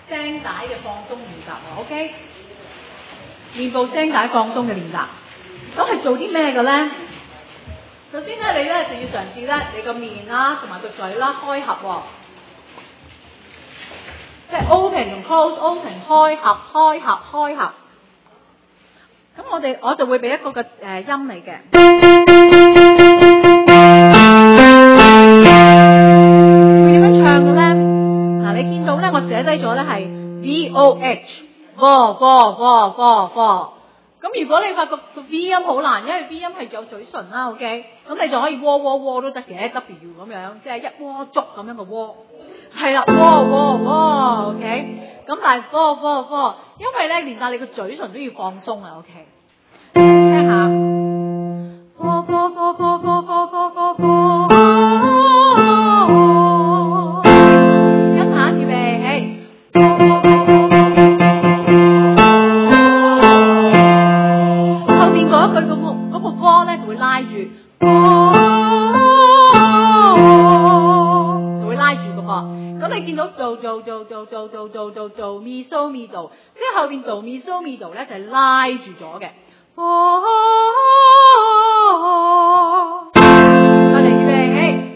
聲帶嘅放鬆練習喎 ，OK？ 面部聲帶放鬆嘅練習，咁係做啲咩嘅咧？首先咧，你咧就要嘗試咧，你個面啦同埋個嘴啦開合喎，即係 open 同 close，open 開合開合開合。咁我就會俾一個嘅音嚟嘅。會點樣唱嘅咧？嗱，你見到咧，我寫低咗咧係 VOH，VO。咁如果你發覺個 V 音好難，因為 V 音係有嘴唇啦 ，OK， 咁你就可以窩都得嘅 ，W 咁樣，即係一鍋粥咁樣嘅鍋，係啦，窩 ，OK， 咁但係窩，因為咧連帶你個嘴唇都要放鬆啊 ，OK， 聽下，跟下預備起。嗰個歌咧就會拉住，就會拉住個噃。咁你見到do mi so mi do， 即係後邊do mi so mi do 咧就係拉住咗嘅。我哋預備起。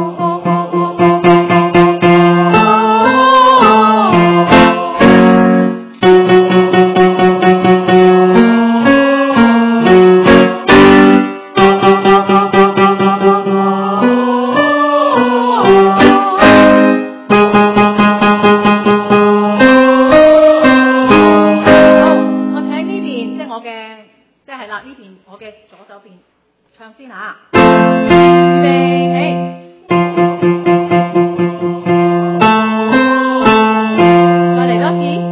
唱先嚇，預備起。再嚟多次。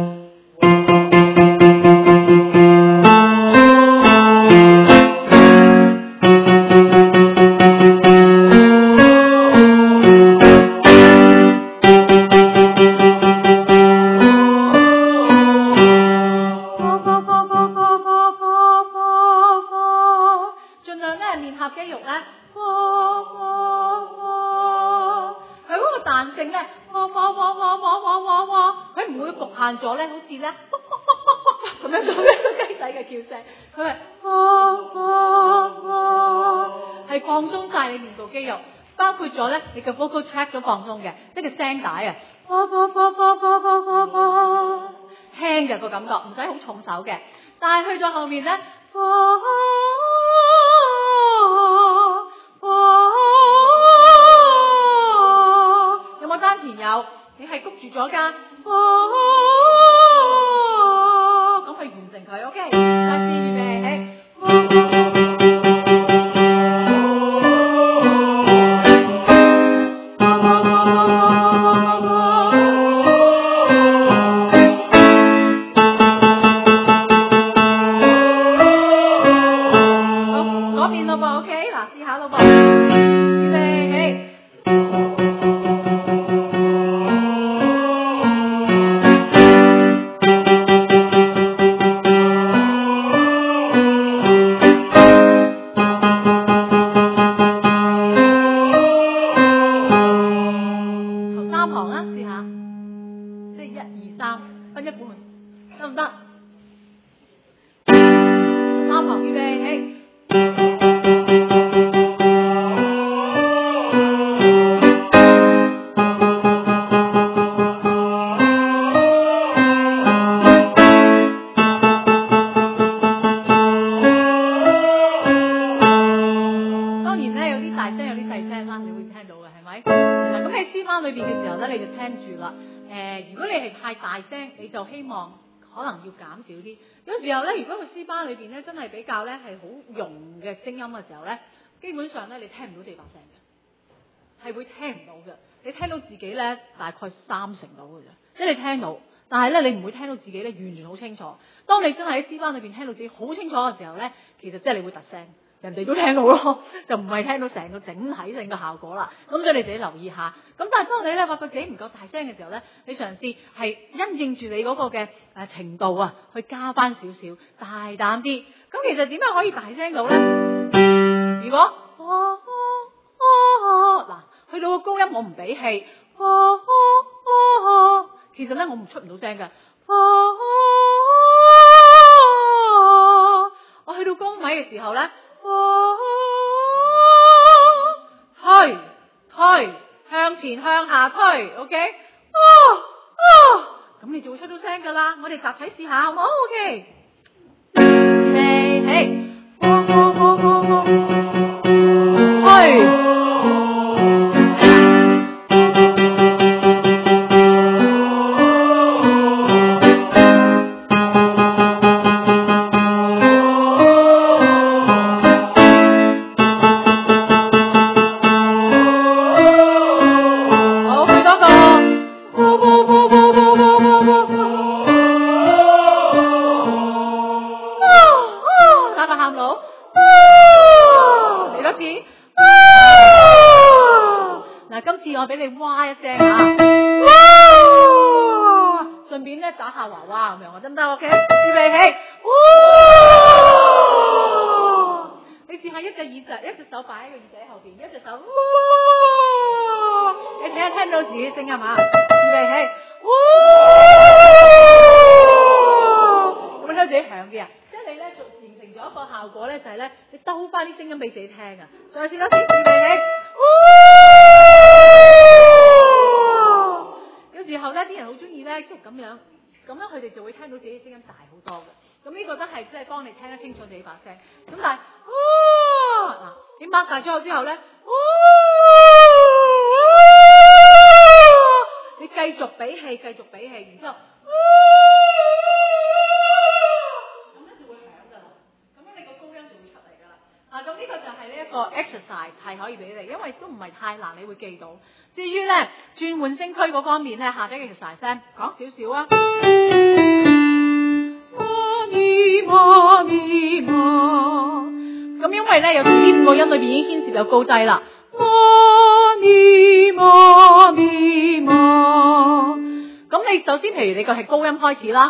你嘅 vocal tract 都放鬆嘅，即係聲帶啊，輕嘅個感覺，唔使好重手嘅。但係去到後面咧，有冇丹田有？你係谷住咗㗎，咁去完成佢 ，OK？ 再試預備起。真係比較咧係好濃嘅聲音嘅時候咧，基本上咧你聽唔到地白聲嘅，係會聽唔到嘅。你聽到自己咧大概30%到嘅啫，即係你聽到，但係咧你唔會聽到自己咧完全好清楚。當你真係喺詩班裏邊聽到自己好清楚嘅時候咧，其實即係你會突聲，人哋都聽到咯，就唔係聽到成個整體性嘅效果啦。咁所以你自己留意下。咁但係當你咧發覺自己唔夠大聲嘅時候咧，你嘗試係因應住你嗰個嘅程度啊，去加翻少少，大膽啲。咁其實點樣可以大聲到咧？如果嗱，去到個高音我唔俾氣， 其實咧我唔出唔到聲㗎。我去到高米嘅時候咧，推向前向下推 ，OK， 咁你就會出到聲㗎啦。我哋集體試下好唔好 ？OK， 預備起，推。我俾你哇一聲啊！哇！順便咧打下娃娃咁樣，我得唔得 ？OK， 預備起！哇！你試下一隻耳仔，一隻手擺喺個耳仔後邊，一隻手哇！你睇下聽到自己聲音嘛？預備起！哇！有冇聽到自己響啲啊？即係你咧就形成咗一個效果咧，就係咧你兜翻啲聲音俾自己聽啊！再試多次，預備起！時候咧，啲人好中意咧，即係咁樣佢哋就會聽到自己聲音大好多嘅。咁呢個都係即係幫你聽得清楚自己把聲。咁但係，嗱，你擘大咗口之後咧，你繼續俾氣，然之後，咁咧就會響噶啦。咁樣你個高音就會出嚟噶啦。咁呢個就係呢一個 exercise 係可以俾你，因為都唔係太難，你會記到。至於咧轉換聲區嗰方面咧，下低嘅 exercise 講少少啊。咁因為咧有時呢5個音裏邊已經牽涉有高低啦。咁你首先譬如你個係高音開始啦。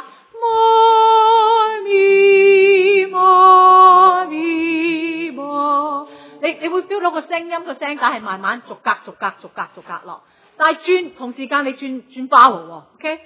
你會 feel 到個聲音個聲帶係慢慢逐格落，但係同時間你轉 vowel 喎 ，OK？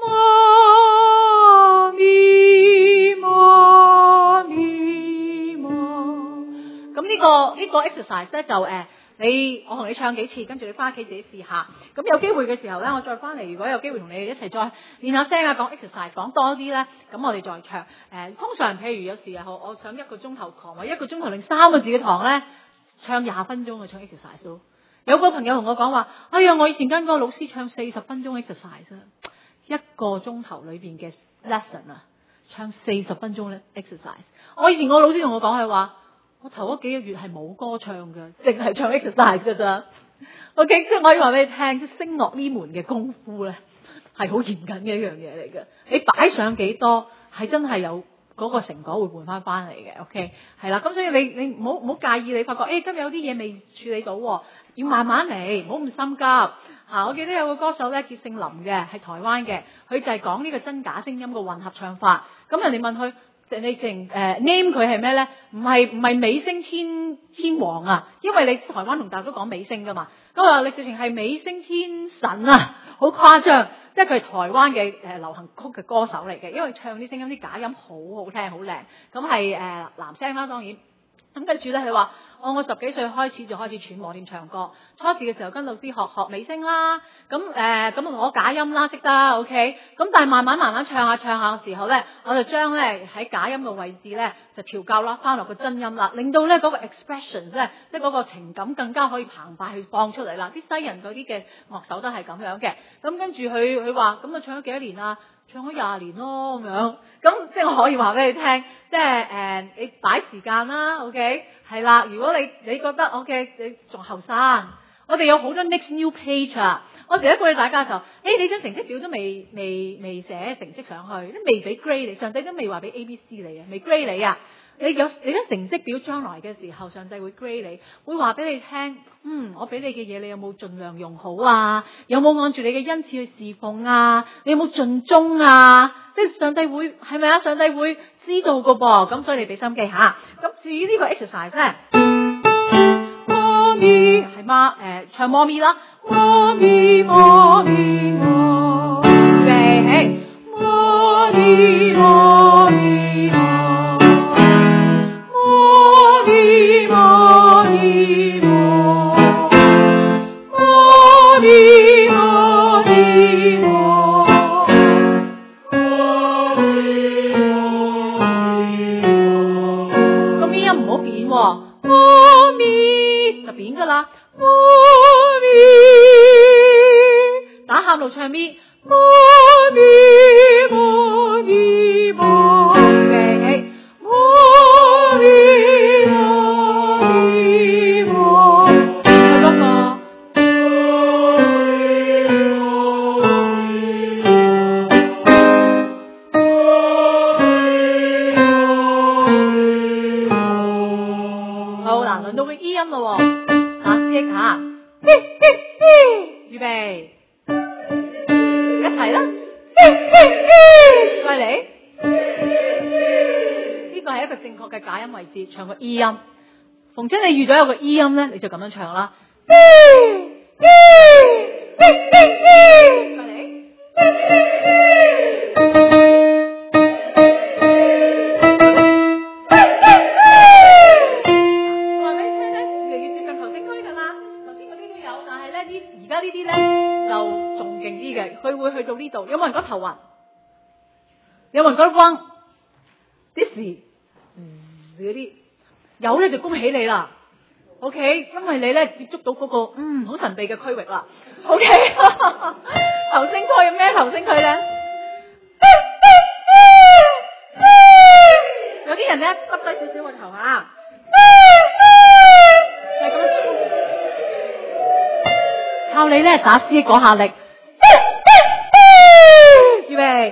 咁呢個 exercise 咧就我同你唱幾次，跟住你翻屋企自己試下。咁有機會嘅時候咧，我再翻嚟，如果有機會同你哋一齊再練下聲啊，講 exercise 講多啲咧，咁我哋再唱。通常譬如有時我上1個鐘頭堂或1個鐘頭零3個字嘅堂咧，唱20分鐘去唱 exercise 咯。有個朋友同我講話，哎呀，我以前跟個老師唱40分鐘 exercise 啊，1個鐘頭裏邊嘅 lesson 啊，唱40分鐘咧 exercise。我以前個老師同我講係話，我頭嗰幾個月係冇歌唱嘅，淨係唱 exercise 㗎咋。OK， 即係我可以話俾你聽，即係聲樂呢門嘅功夫咧係好嚴謹嘅一樣嘢嚟嘅。你擺上幾多係真係有嗰個成果會換翻嚟嘅。OK， 係啦，咁所以你唔好介意，你發覺今日有啲嘢未處理到，要慢慢嚟，唔好咁心急。我記得有個歌手咧叫姓林嘅，係台灣嘅，佢就係講呢個真假聲音嘅混合唱法。咁人哋問佢，你name 佢係咩咧？唔係美聲天王啊，因為你台灣同大陸都講美聲噶嘛。咁啊，你直情係美聲天神啊，好誇張。即係佢係台灣嘅流行曲嘅歌手嚟嘅，因為唱啲聲音啲假音好好聽，好靚。咁係男聲啦，當然。咁跟住咧，佢話我10幾歲開始就開始揣摩點唱歌。初時嘅時候跟老師學美聲啦，咁攞假音啦，識得 OK。咁但係慢慢唱下嘅時候咧，我就將咧喺假音嘅位置咧就調校啦，翻落個真音啦，令到咧嗰個 expression 即係嗰個情感更加可以澎湃去放出嚟啦。啲西人嗰啲嘅樂手都係咁樣嘅。咁跟住佢話咁啊唱咗幾多年啊？唱咗20年咯咁樣，咁即係我可以話俾你聽，即係你擺時間啦 ，OK， 係啦。如果你覺得 OK， 你仲後生，我哋有好多 next new page 啊。我成日鼓勵大家就，你張成績表都未寫成績上去，都未俾 grade 你，上帝都未話俾 ABC 你啊，未 grade 你啊。你張成績表將來嘅時候，上帝會 grade 你，會話俾你聽，我俾你嘅嘢，你有冇盡量用好啊？有冇按住你嘅恩賜去侍奉啊？你有冇盡忠啊？即係上帝會係咪啊？上帝會知道㗎噃，咁所以你俾心機吓。咁至於呢個 exercise 咧，媽咪係唱媽咪啦，媽咪媽咪媽。 喊路唱咪，咪咪咪，好嗱，輪到個 E 音咯，打思噎下，預備，一齊啦，再嚟，呢個係一個正確嘅假音位置，唱個 E 音。逢親你遇到有個 E 音咧，你就咁樣唱啦。再嚟。話俾你聽咧，越嚟越接近頭聲區㗎啦。頭先嗰啲都有，但係咧而家呢啲咧就仲勁啲嘅，佢會去到呢度。有冇人覺得頭暈？有冇人覺得嗡？啲時嗰啲？有咧就恭喜你啦 ，OK， 因為你咧接觸到嗰個好神秘嘅區域啦 ，OK， 頭聲區有咩頭聲區咧？有啲人咧耷低少少個頭下，就係咁樣衝，靠你咧打思噎嗰下力，預備。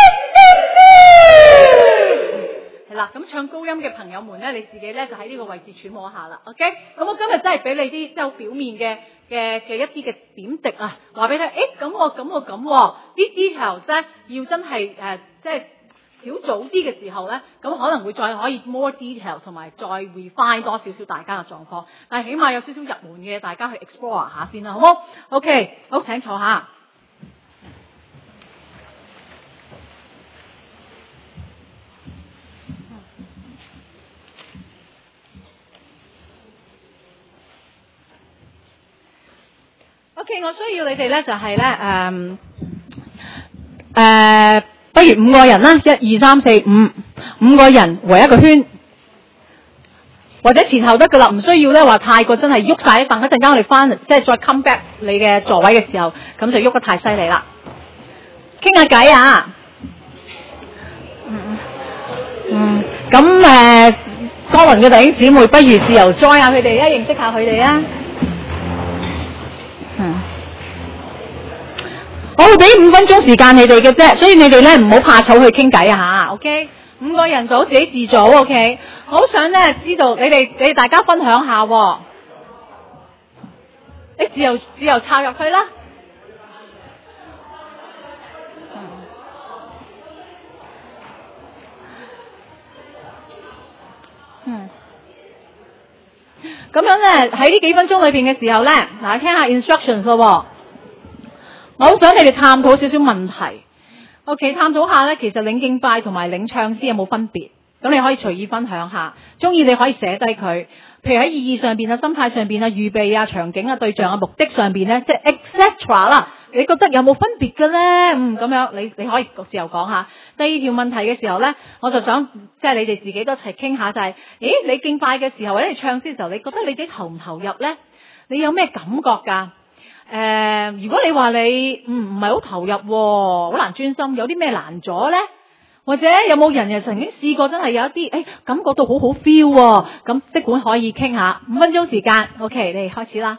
係啦，咁唱高音嘅朋友們咧，你自己咧就喺呢個位置揣摩下啦 ，OK？ 咁我今日真係俾你啲即係好表面嘅一啲嘅點滴啊，話俾你聽，咁啲 details 咧要真係即係小組啲嘅時候咧，咁可能會再可以 more detail 同埋再 refine 多少少大家嘅狀況，但係起碼有少少入門嘅，大家去 explore 下先啦，好冇 ？OK， 好，請坐下。OK， 我需要你哋咧就係咧不如5個人啦，1、2、3、4、5個人圍一個圈，或者前後得噶啦，唔需要咧話太過真係喐晒一凳，一陣間我哋翻即係再 come back 你嘅座位嘅時候，咁就喐得太犀利啦。傾下偈啊！咁哥倫嘅弟兄姊妹，不如自由 join 下佢哋啊，認識下佢哋啊！我會俾5分鐘時間你哋嘅啫，所以你哋咧唔好怕醜去傾偈啊吓 ，OK？ 5個人組自己自組 ，OK？ 我好想咧知道你哋大家分享下，你自由插入去啦。咁樣咧喺呢幾分鐘裏邊嘅時候咧，嗱，聽下 instructions 咯。我好想你哋探討少少問題 ，OK？ 探討下咧，其實領敬拜同埋領唱詩有冇分別？咁你可以隨意分享下，中意你可以寫低佢。譬如喺意義上邊啊、心態上邊啊、預備啊、場景啊、對象啊、目的上邊咧，即係 etc 啦。你覺得有冇分別嘅咧？咁樣你可以自由講下。第二條問題嘅時候咧，我就想即係你哋自己都一齊傾下，就係，你敬拜嘅時候或者你唱詩嘅時候，你覺得你自己投唔投入咧？你有咩感覺㗎？如果你話你唔係好投入，好難專心，有啲咩難咗咧？或者有冇人又曾經試過真係有一啲感覺到好好 feel 咁，即管可以傾下。5分鐘時間 ，OK， 你哋開始啦。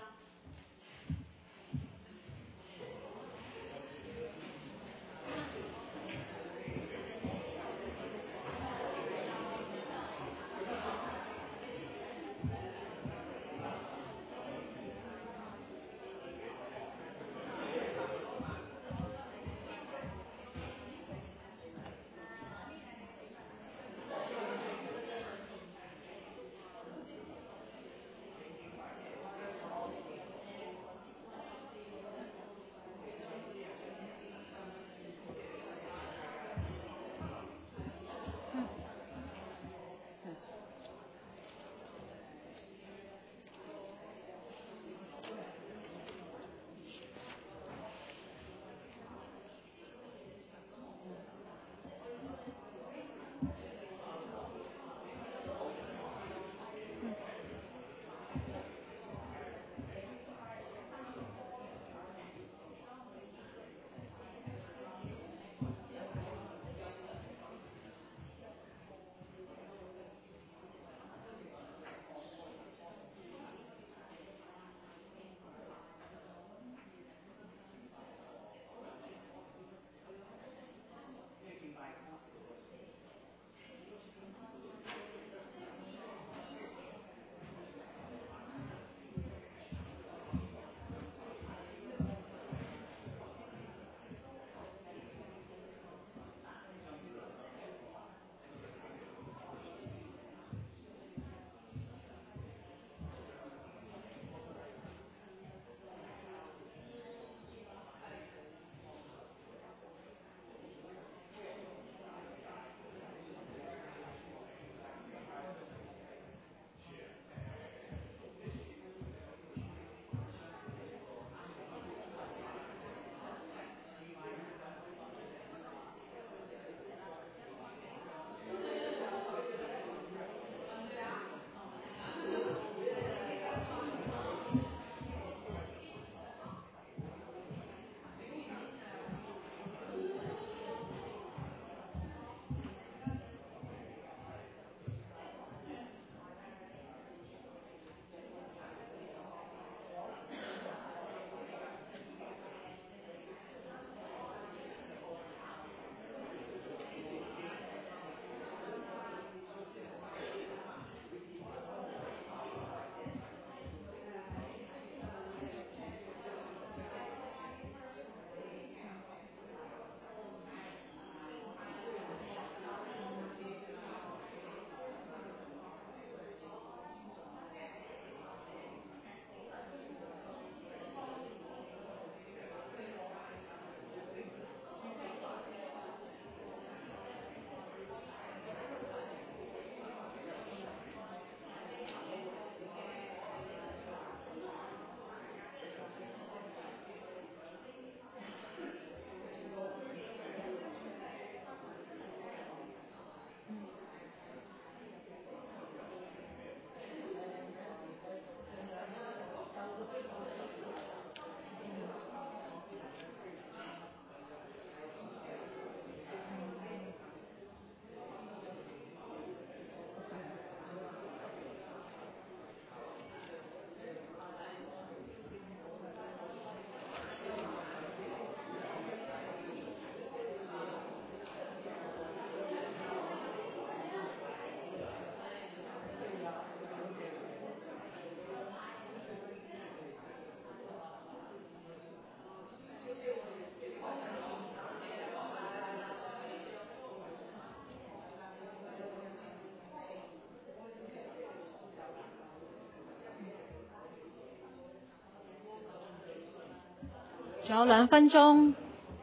仲有2分鐘。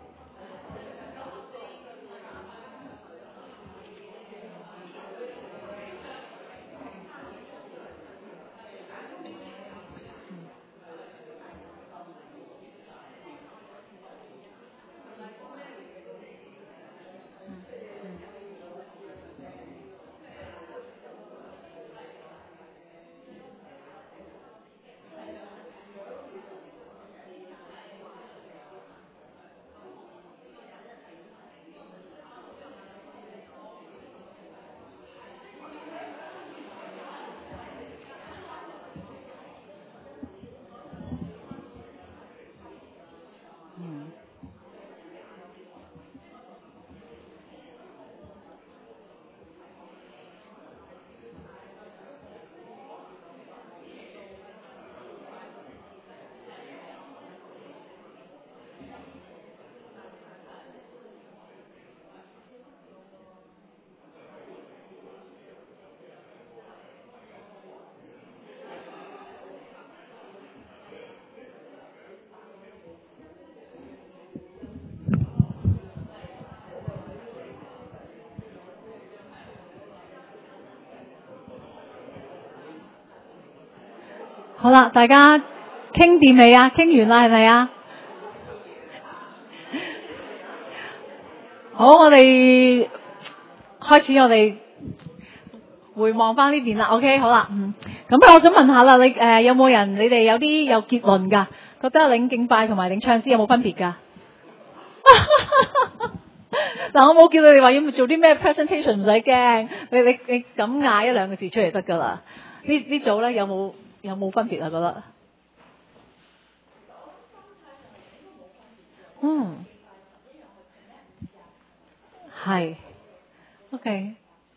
好啦，大家傾掂未啊？傾完啦係咪啊？好，我哋開始，我哋回望翻呢邊啦。OK， 好啦，咁我想問下啦，你有冇人你哋有啲有結論㗎？覺得領敬拜同埋領唱詩有冇分別㗎？嗱，我冇叫你哋話要做啲咩 presentation， 唔使驚，你咁嗌1-2個字出嚟得㗎啦。呢組咧有冇分別啊？覺得係 OK。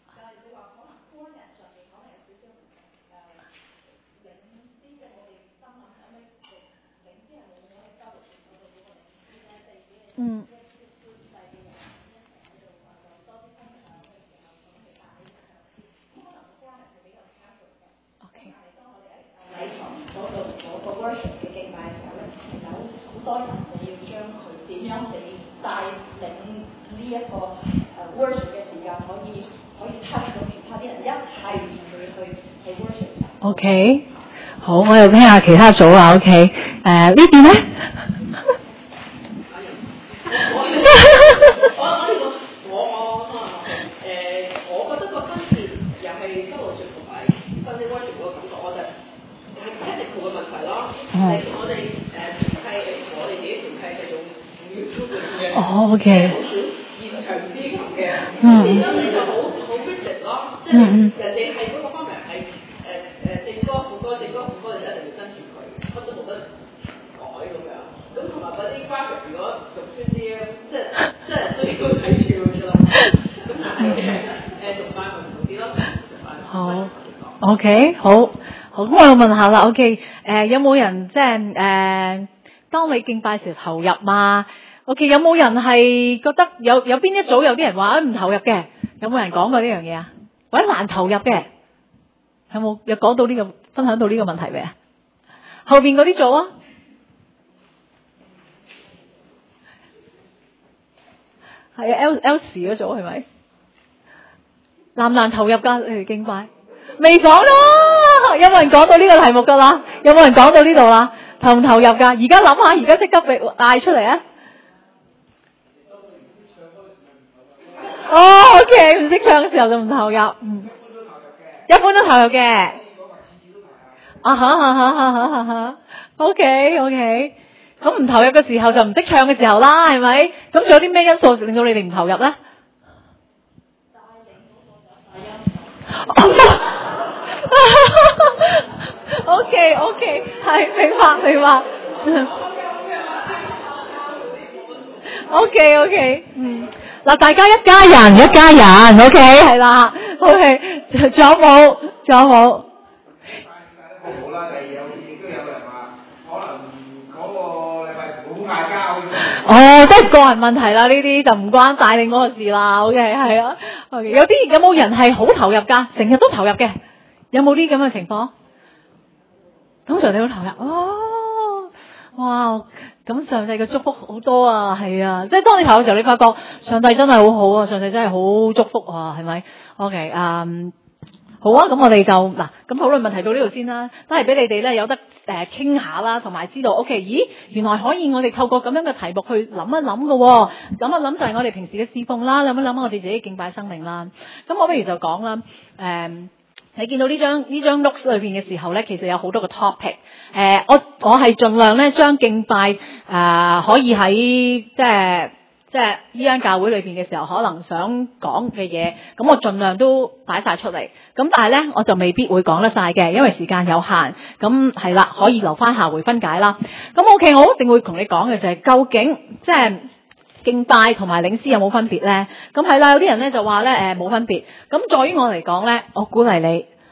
worship 嘅敬拜嘅時候咧，有好多人你要將佢點樣你帶領呢一個worship 嘅時間，可以 touch 到其他啲人一齊去 worship。 OK， 好，我又聽下其他組啊。OK， 呢邊咧？ 我覺得個分別又係周樂同埋Sunday worship 嗰個感覺，我就係 technical 嘅問題咯。我哋我哋自己團契係用 YouTube 嘅， 哦 OK， 好少現場司琴嘅，變咗你就好 rigid 咯，即係人哋係嗰個方面係正歌副歌，你一定要跟住佢，乜都冇得改咁樣。咁同埋嗰啲 graphic 如果肉酸啲咧，即係都要睇住㗎啦。咁但係崇拜咪唔同啲咯。 好 OK， 好，咁我又問下啦。OK， 有冇人即係當你敬拜時投入嘛 ？OK， 有冇人係覺得有邊一組有啲人話唔投入嘅？有冇人講過呢樣嘢啊？或者難投入嘅？有講到呢個分享到呢個問題未啊？後邊嗰啲組啊？係啊 ，L 嗰組係咪？難唔難投入㗎？你哋敬拜未講咯？有冇人講到呢個題目㗎啦？有冇人講到呢度啦？投唔投入㗎？而家諗下，而家即刻俾嗌出嚟啊！哦 ，OK， 唔識唱嘅時候就唔投入，一般都投入嘅。OK， 咁唔投入嘅時候就唔識唱嘅時候啦，係咪？咁仲有啲咩因素令到你哋唔投入咧？OK， 係明白。OK， 嗱，大家一家人 ，OK， 係啦 ，OK， 仲有冇？ 好啦，第二亦都有人話，可能嗰個禮拜冇嗌交。 哦，都係個人問題啦，呢啲就唔關帶領嗰個事啦。OK， 係啊。OK， 有冇人係好投入㗎？成日都投入嘅，有冇啲咁嘅情況？通常你好投入。哦，哇！ 咁上帝嘅祝福好多啊，係啊，即係當你投嘅時候，你發覺上帝真係好好啊，上帝真係好祝福啊，係咪 ？OK，好啊，咁我哋就嗱，咁討論問題到呢度先啦，都係俾你哋咧有得傾下啦，同埋知道 OK， 咦，原來可以我哋透過咁樣嘅題目去諗一諗嘅喎，諗一諗就係我哋平時嘅侍奉啦，諗一諗我哋自己敬拜生命啦。咁我不如就講啦，你見到呢張 notes 裏邊嘅時候咧，其實有好多個 topic。我係盡量咧將敬拜可以喺即係呢間教會裏邊嘅時候，可能想講嘅嘢，咁我盡量都擺晒出嚟。咁但係咧，我就未必會講得晒嘅，因為時間有限。咁係啦，可以留翻下回分解啦。咁 OK，我一定會同你講嘅就係究竟即係敬拜同埋領詩有冇分別咧？咁係啦，有啲人咧就話咧冇分別。咁在於我嚟講咧，我鼓勵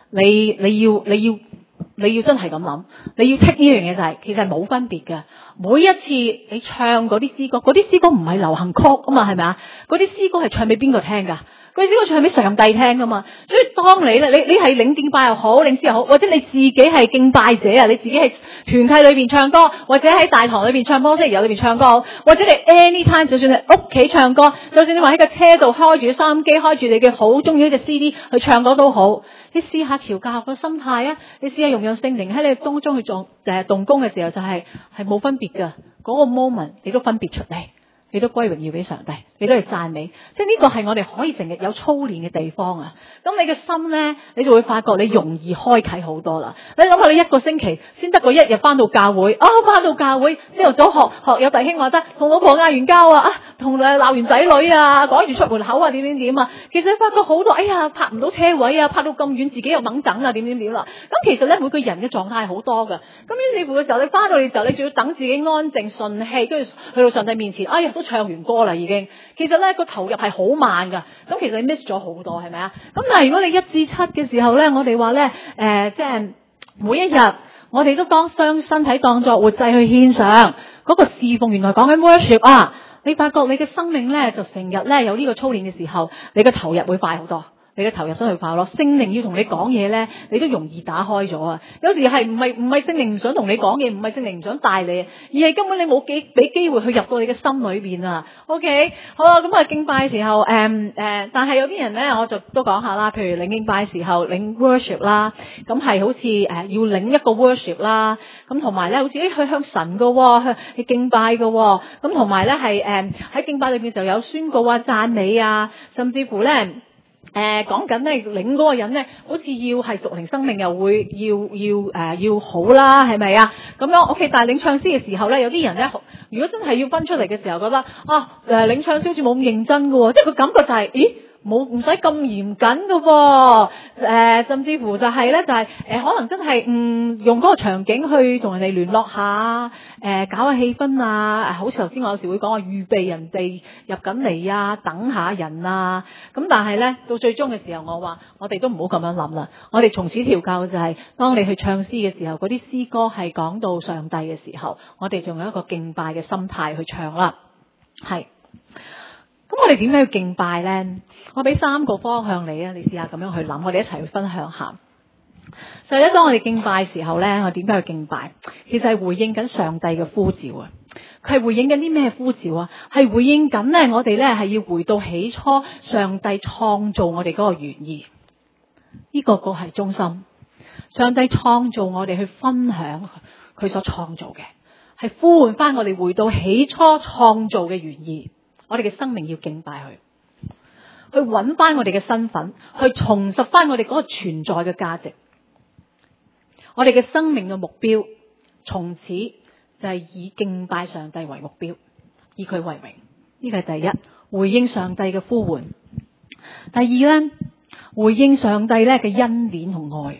你要真係咁諗，你要 take 呢樣嘢就係其實係冇分別嘅。每一次你唱嗰啲詩歌，嗰啲詩歌唔係流行曲啊嘛，係咪啊？嗰啲詩歌係唱俾邊個聽㗎？嗰啲詩歌唱俾上帝聽㗎嘛。所以當你係領敬拜又好，領詩又好，或者你自己係敬拜者啊，你自己係團契裏邊唱歌，或者喺大堂裏邊唱歌，即係有裏邊唱歌，或者你 anytime 就算你屋企唱歌，就算你話喺個車度開住收音機，開住你嘅好中意嗰隻 CD 去唱歌都好，你試下調教個心態啊！你試下用聖靈喺你當中去動工嘅時候，就係冇分別㗎。嗰個 moment 你都分別出嚟，你都歸榮耀俾上帝，你都係讚美，即係呢個係我哋可以成日有操練嘅地方啊！咁你嘅心咧，你就會發覺你容易開啟好多啦。你諗下，你一個星期先得個一日翻到教會，翻到教會朝頭早學有弟兄話得，同老婆嗌完交同鬧完仔女啊，趕住出門口啊，點啊！其實你發覺好多，哎呀，泊唔到車位啊，泊到咁遠，自己又掹整啊，點啦！咁其實咧，每個人嘅狀態好多㗎。咁於是乎嘅時候，你翻到嚟嘅時候，你仲要等自己安靜順氣，跟住去到上帝面前，哎呀，都唱完歌啦已經。其實咧個投入係好慢㗎。咁其實你 miss 咗好多，係咪啊？咁但係如果你1至7嘅時候咧，我哋話咧，即係每一日我哋都將身體當作活祭去獻上嗰個侍奉，原來講緊 worship 啊！你發覺你嘅生命咧就成日咧有呢個操練嘅時候，你嘅投入會快好多。你嘅投入真係快咯，聖靈要同你講嘢咧，你都容易打開咗啊！有時係唔係聖靈唔想同你講嘢，唔係聖靈唔想帶你，而係根本你冇俾機會去入到你嘅心裏邊啊。OK， 好啦，咁敬拜嘅時候，但係有啲人咧，我就都講下啦，譬如領敬拜嘅時候領 worship 啦，咁係好似要領一個 worship 啦，咁同埋咧好似去向神嘅，去敬拜嘅，咁同埋咧係喺敬拜裏邊嘅時候有宣告啊、讚美啊，甚至乎咧。講緊咧領嗰個人咧，好似要係屬靈生命又會要好啦，係咪啊？咁樣 OK， 但係領唱詩嘅時候咧，有啲人咧，如果真係要分出嚟嘅時候，覺得領唱詩好似冇咁認真㗎，即係個感覺就係，咦？唔使咁嚴謹㗎喎，甚至乎就係咧，就係可能真係用嗰個場景去同人哋聯絡下，搞下氣氛啊，好似頭先我有時會講話預備人哋入緊嚟啊，等下人啊，咁但係咧到最終嘅時候，我話我哋都唔好咁樣諗啦，我哋從此調教就係，當你去唱詩嘅時候，嗰啲詩歌係講到上帝嘅時候，我哋仲有一個敬拜嘅心態去唱啦，係。咁我哋點樣要敬拜呢？我俾3個方向你啊，你試下咁樣去諗，我哋一齊去分享下。所以咧，當我哋敬拜嘅時候呢，我點樣去敬拜？其實係回應緊上帝嘅呼召啊！佢係回應緊啲咩呼召啊？係回應緊呢，我哋呢係要回到起初上帝創造我哋嗰個原意。呢個係中心。上帝創造我哋去分享佢所創造嘅，係呼喚翻我哋回到起初創造嘅原意。我哋嘅生命要敬拜佢，去揾翻我哋嘅身份，去重拾翻我哋嗰個存在嘅價值。我哋嘅生命嘅目標，從此就係以敬拜上帝為目標，以佢為榮。呢個係第一，回應上帝嘅呼喚。第二呢，回應上帝咧嘅恩典同愛。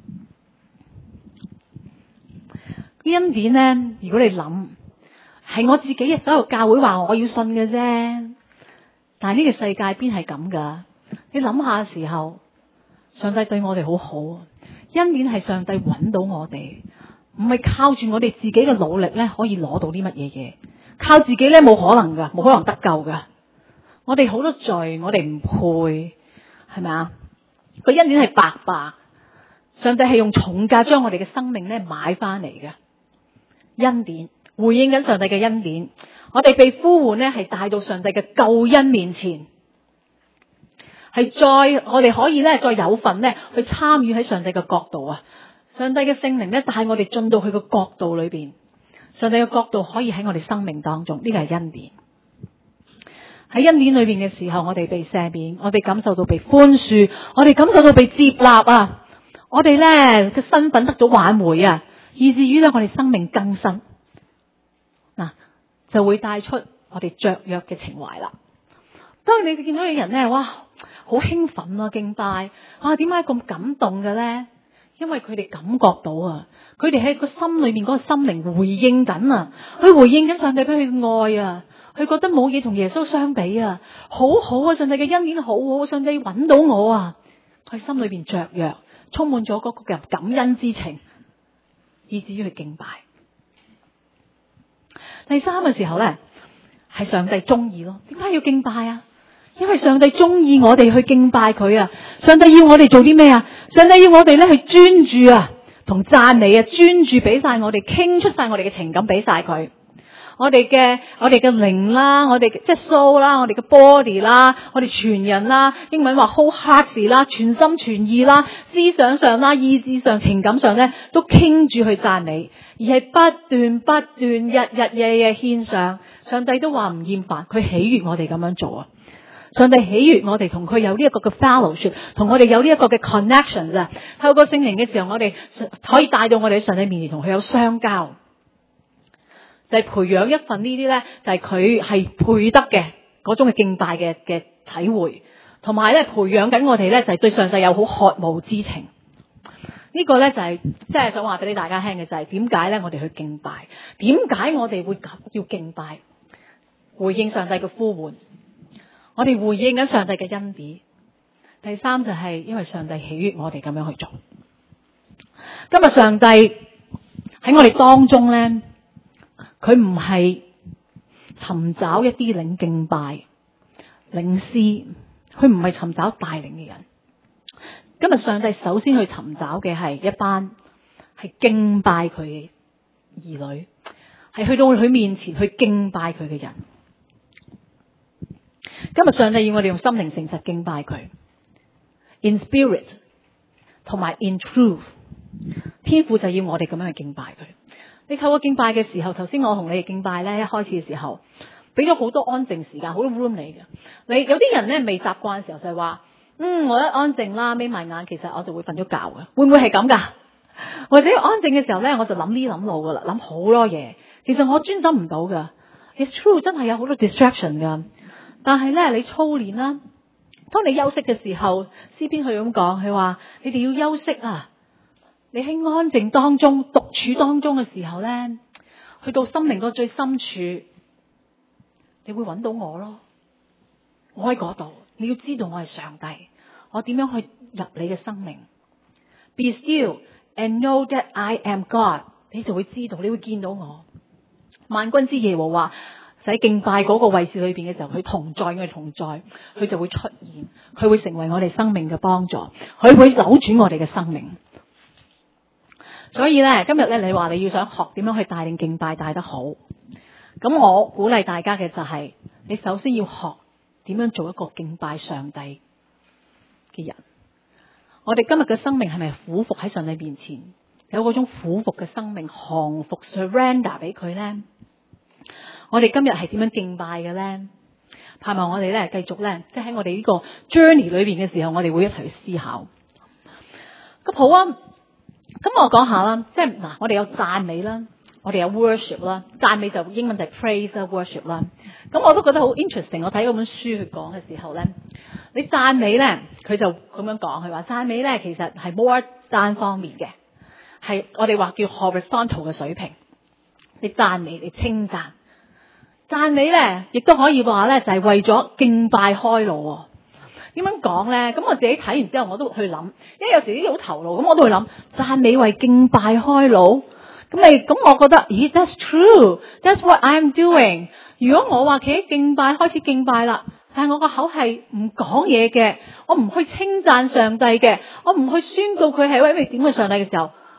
恩典呢，如果你諗，係我自己走入教會話我要信嘅啫，但係呢個世界邊係咁噶？你諗下嘅時候，上帝對我哋好好，恩典係上帝揾到我哋，唔係靠住我哋自己嘅努力咧可以攞到啲乜嘢嘢，靠自己咧冇可能噶，冇可能得救噶。我哋好多罪，我哋唔配，係咪啊？個恩典係白白，上帝係用重價將我哋嘅生命咧買翻嚟嘅恩典。 回應緊上帝嘅恩典。我哋被呼喚呢係帶到上帝嘅救恩面前，係我哋可以呢再有份呢去參與喺上帝嘅國度啊！上帝嘅聖靈呢帶我哋進到佢嘅國度裏邊，上帝嘅國度可以喺我哋生命當中，呢個係恩典。喺恩典裏邊嘅時候，我哋被赦免，我哋感受到被寬恕，我哋感受到被接納啊！我哋呢嘅身份得到挽回啊，以至於呢我哋生命更新，嗱就會帶出我哋雀躍嘅情懷啦。當你見到有人呢，哇，好興奮啊，敬拜啊，點解咁感動嘅呢？因為佢哋感覺到啊，佢哋喺個心裏面嗰個心靈回應緊啊，佢回應緊上帝俾佢嘅愛啊，佢覺得冇嘢同耶穌相比啊，好好啊，上帝嘅恩典好好，上帝揾到我啊，佢心裏邊雀躍，充滿咗嗰個嘅感恩之情，以至於去敬拜。第三嘅時候呢，係上帝中意咯。點解要敬拜啊？因為上帝中意我哋去敬拜佢啊！上帝要我哋做啲咩啊？上帝要我哋咧去專注啊，同讚美啊，專注俾晒我哋，傾出晒我哋嘅情感俾晒佢。我哋嘅靈啦，我哋即係 soul 啦，我哋嘅 body 啦，我哋全人啦，英文話 whole heart 啦，全心全意啦，思想上啦，意志上，情感上咧，都傾住去讚美，而係不斷日日夜夜獻上。上帝都話唔厭煩，佢喜悅我哋咁樣做啊！上帝喜悅我哋同佢有呢一個嘅 fellowship， 同我哋有呢一個嘅 connection 啊！透過聖靈嘅時候，我哋可以帶到我哋喺上帝面前同佢有相交，就係培養一份呢啲咧，就係佢係配得嘅嗰種嘅敬拜嘅體會，同埋咧培養緊我哋咧就係對上帝有好渴慕之情。呢個咧就係即係想話俾你大家聽嘅，就係點解咧我哋去敬拜，點解我哋會要敬拜，回應上帝嘅呼喚。我哋回應緊上帝嘅恩典。第三就係因為上帝喜悅我哋咁樣去做。今日上帝喺我哋當中咧，佢唔係尋找一啲領敬拜、領詩，佢唔係尋找帶領嘅人。今日上帝首先去尋找嘅係一班係敬拜佢嘅兒女，係去到佢面前去敬拜佢嘅人。今日上帝要我哋用心靈誠實敬拜佢 ，in spirit 同埋 in truth。天父就要我哋咁樣去敬拜佢。你透過敬拜嘅時候，頭先我同你哋敬拜咧，一開始嘅時候俾咗好多安靜時間，好多 room 嚟嘅。你有啲人咧未習慣嘅時候就係話，我一安靜啦，眯埋眼，其實我就會瞓咗覺嘅。會唔會係咁噶？或者安靜嘅時候咧，我就諗呢諗路噶啦，諗好多嘢。其實我專心唔到噶。It's true， 真係有好多 distraction 噶。但係咧，你操練啦。當你休息嘅時候，詩篇佢咁講，佢話你哋要休息啊。你喺安靜當中、獨處當中嘅時候咧，去到心靈個最深處，你會揾到我咯。我喺嗰度，你要知道我係上帝，我點樣去入你嘅生命。Be still and know that I am God， 你就會知道，你會見到我。萬軍之耶和華。喺敬拜嗰個位置裏邊嘅時候，佢同在，我哋同在，佢就會出現，佢會成為我哋生命嘅幫助，佢會扭轉我哋嘅生命。所以咧，今日咧，你話你要想學點樣去帶領敬拜帶得好，咁我鼓勵大家嘅就係，你首先要學點樣做一個敬拜上帝嘅人。我哋今日嘅生命係咪俯伏喺上帝面前，有嗰種俯伏嘅生命，降服 surrender 俾佢咧？我哋今日係點樣敬拜嘅咧？盼望我哋咧繼續咧，即係喺我哋呢個 journey 裏邊嘅時候，我哋會一齊去思考。咁好啊，咁我講下啦，即係嗱，我哋有讚美啦，我哋有 worship 啦，讚美就英文就係 praise 啦 ，worship 啦。咁我都覺得好 interesting。我睇嗰本書去講嘅時候咧，你讚美咧，佢就咁樣講，佢話讚美咧其實係 more 單方面嘅，係我哋話叫 horizontal 嘅水平。你讚美，你稱讚。讚美咧，亦都可以話咧，就係為咗敬拜開路。點樣講咧？咁我自己睇完之後，我都去諗，因為有時啲好頭腦，咁我都會諗讚美為敬拜開路。咁我覺得，咦 ，that's true，that's what I'm doing。如果我話企喺敬拜開始敬拜啦，但係我個口係唔講嘢嘅，我唔去稱讚上帝嘅，我唔去宣告佢係一位點嘅上帝嘅時候，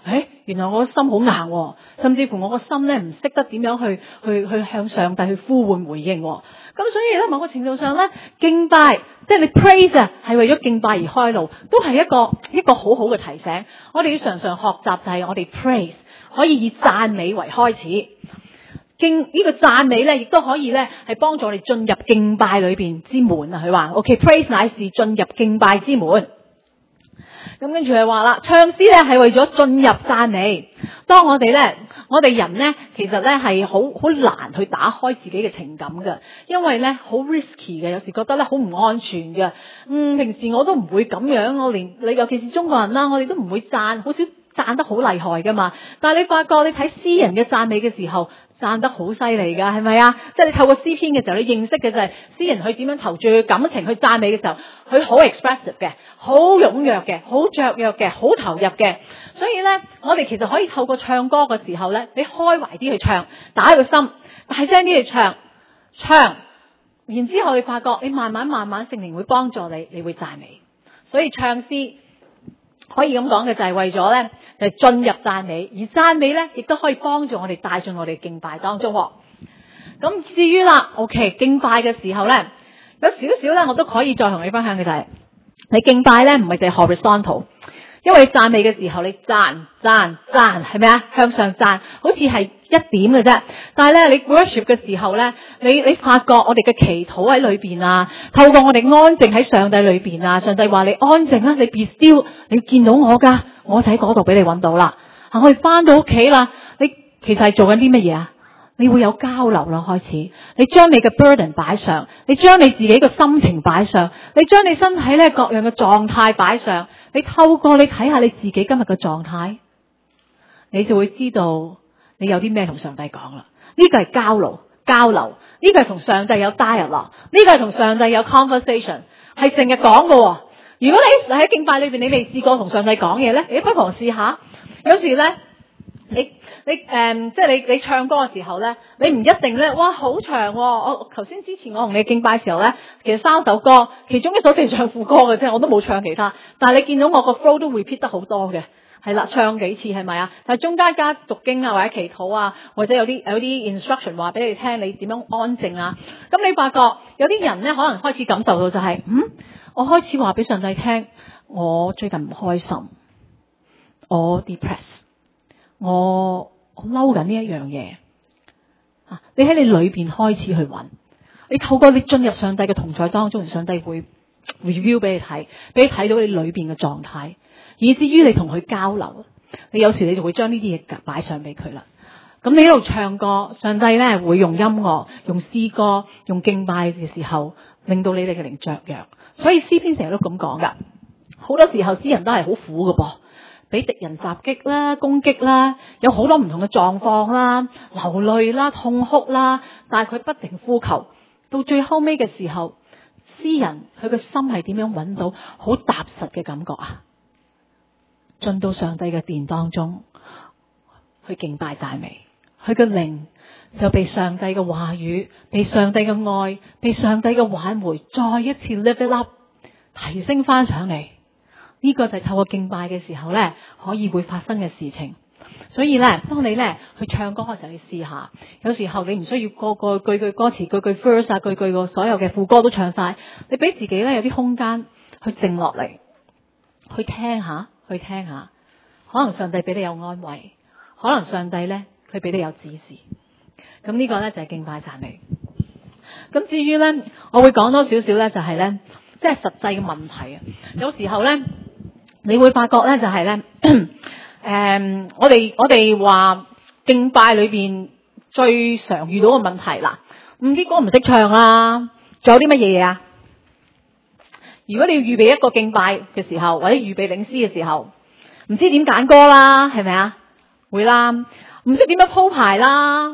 原來我個心好硬喎，甚至乎我個心咧唔識得點樣去向上帝去呼喚回應喎。咁所以咧，某個程度上咧，敬拜即係你 praise 啊，係為咗敬拜而開路，都係一個好好嘅提醒。我哋要常常學習就係我哋 praise 可以以讚美為開始。呢個讚美咧，亦都可以咧係幫助我哋進入敬拜裏邊之門啊！佢話 OK，praise 乃是進入敬拜之門。咁跟住佢話啦，唱詩咧係為咗進入讚美。當我哋人咧，其實咧係好難去打開自己嘅情感嘅，因為咧好 risky 嘅，有時覺得咧好唔安全嘅。平時我都唔會咁樣，我連你尤其是中國人啦，我哋都唔會讚，好少讚得好厲害噶嘛。但係你發覺你睇詩人嘅讚美嘅時候，讚得好犀利噶，係咪啊？即係你透過詩篇嘅時候，你認識嘅就係詩人佢點樣投注佢感情去讚美嘅時候，佢好 expressive 嘅，好踴躍嘅，好雀躍嘅，好投入嘅。所以咧，我哋其實可以透過唱歌嘅時候咧，你開懷啲去唱，打開個心，大聲啲去唱，然之後你發覺你慢慢聖靈會幫助你，你會讚美。所以唱詩可以咁講嘅就係為咗咧，就係進入讚美，而讚美咧亦都可以幫助我哋帶進我哋敬拜當中。咁至於啦 ，OK， 敬拜嘅時候咧，有少少咧，我都可以再同你分享嘅就係，你敬拜咧唔係淨係 horizontal， 因為你讚美嘅時候你讚係咪啊？向上讚，好似係一點嘅啫。但係咧，你 worship 嘅時候咧，你發覺我哋嘅祈禱喺裏邊啊，透過我哋安靜喺上帝裏邊啊，上帝話你安靜啦，你 be still， 你見到我噶，我就喺嗰度俾你揾到啦。我哋翻到屋企啦，你其實係做緊啲乜嘢啊？你會有交流啦，開始你將你嘅 burden 擺上，你將你自己嘅心情擺上，你將你身體咧各樣嘅狀態擺上，你透過你睇下你自己今日嘅狀態，你就會知道你有啲咩同上帝講啦。呢個係交流，呢個係同上帝有 dialogue， 呢個係同上帝有 conversation， 係成日講嘅。如果你喺敬拜裏邊你未試過同上帝講嘢咧，你不妨試下。有時咧，即係你唱歌嘅時候咧，你唔一定咧，哇好長喎。我頭先之前我同你敬拜嘅時候咧，其實3首歌，其中一首就係唱副歌嘅啫，我都冇唱其他。但係你見到我個 flow 都 repeat 得好多嘅，係啦，唱幾次係咪啊？但係中間加讀經啊，或者祈禱啊，或者有啲 instruction 話俾你聽，你點樣安靜啊？咁你發覺有啲人咧，可能開始感受到就係，我開始話俾上帝聽，我最近唔開心，我 depress， 我嬲緊呢一樣嘢啊！你喺你裏邊開始去揾，你透過你進入上帝嘅同在當中，上帝會 review 俾你睇，俾你睇到你裏邊嘅狀態，以至於你同佢交流，你有時你就會將呢啲嘢擺上俾佢啦。咁你喺度唱歌，上帝咧會用音樂、用詩歌、用敬拜嘅時候，令到你哋嘅靈雀躍。所以詩篇成日都咁講噶，好多時候詩人都係好苦㗎噃，俾敵人襲擊啦、攻擊啦，有好多唔同嘅狀況啦、流淚啦、痛哭啦，但係佢不停呼求，到最後尾嘅時候，詩人佢個心係點樣揾到好踏實嘅感覺啊？進到上帝嘅殿當中去敬拜讚美，佢嘅靈就被上帝嘅話語、被上帝嘅愛、被上帝嘅挽回，再一次 lift it up， 提升翻上嚟。呢個就係透過敬拜嘅時候咧，可以會發生嘅事情。所以咧，當你咧去唱歌嘅時候，你試下，有時候你唔需要個句句歌詞、句句 verse 啊、句句個所有嘅副歌都唱晒，你俾自己咧有啲空間去靜落嚟，去聽下，可能上帝俾你有安慰，可能上帝咧佢俾你有指示。咁呢個咧就係敬拜讚美。咁至於咧，我會講多少少咧，就係咧，即係實際嘅問題啊。有時候咧，你會發覺咧，就係咧，我哋話敬拜裏邊最常遇到嘅問題啦，啲歌唔識唱啊，仲有啲乜嘢啊？如果你要預備一個敬拜嘅時候，或者預備領詩嘅時候，唔知點揀歌啦，係咪啊？會啦，唔識點樣鋪排啦，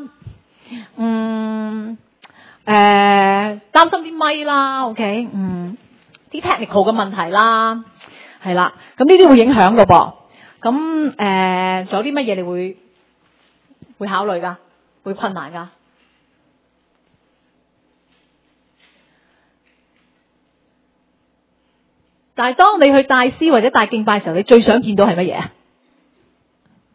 擔心啲咪啦 ，OK， 啲 technical 嘅問題啦，係啦，咁呢啲會影響㗎噃。咁仲有啲乜嘢你會考慮㗎？會困難㗎？但係當你去帶詩或者帶敬拜嘅時候，你最想見到係乜嘢啊？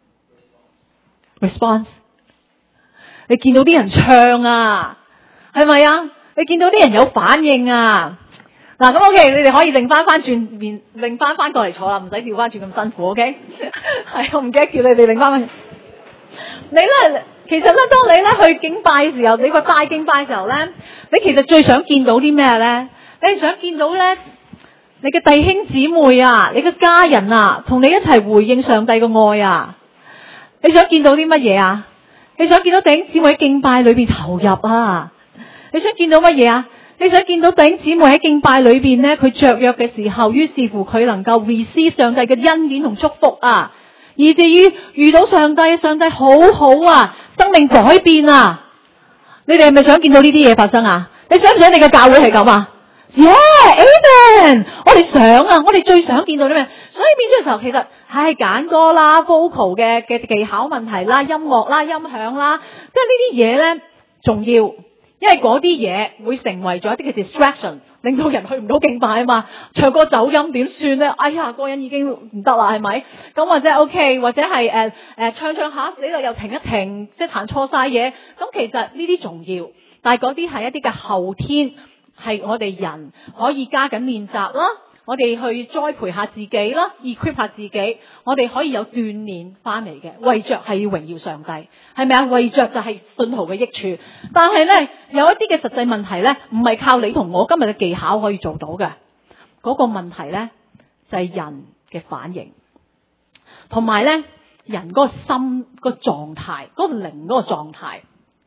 response。你見到啲人唱啊，係咪啊？你見到啲人有反應啊？嗱，咁 OK，你哋可以擰翻過嚟坐啦，唔使調翻轉咁辛苦 ，OK？ 係，我唔記得叫你哋擰翻翻。你咧，其實咧，當你咧去敬拜嘅時候，你個大敬拜嘅時候咧，你其實最想見到啲咩咧？你想見到咧，你嘅弟兄姊妹啊，你嘅家人啊，同你一齊回應上帝嘅愛啊！你想見到啲乜嘢啊？你想見到弟兄姊妹喺敬拜裏邊投入啊？你想見到乜嘢啊？你想見到弟兄姊妹喺敬拜裏邊咧，佢雀躍嘅時候，於是乎佢能夠 receive 上帝嘅恩典同祝福啊，以至於遇到上帝，上帝好好啊，生命改變啊！你哋係咪想見到呢啲嘢發生啊？你想唔想你嘅教會係咁啊？Yeah，Amen！ 我哋想啊，我哋最想見到啲咩？所以變咗嘅時候，其實係揀歌啦、vocal 嘅技巧問題啦、音樂啦、音響啦，即係呢啲嘢咧重要。因為嗰啲嘢會成為咗一啲嘅 distraction， 令到人去唔到敬拜啊嘛。唱歌走音點算咧？哎呀，個人已經唔得啦，係咪？咁或者 OK， 或者係唱下死啦，又停一停，即係彈錯晒嘢。咁其實呢啲重要，但係嗰啲係一啲嘅後天，係我哋人可以加緊練習啦。我哋去栽培下自己啦 ，equip 下自己，我哋可以有鍛鍊翻嚟嘅，為着係要榮耀上帝，係咪啊？為着就係信徒嘅益處。但係咧，有一啲嘅實際問題咧，唔係靠你同我今日嘅技巧可以做到嘅。嗰個問題咧，就係人嘅反應，同埋咧人嗰個心個狀態，嗰個靈嗰個狀態。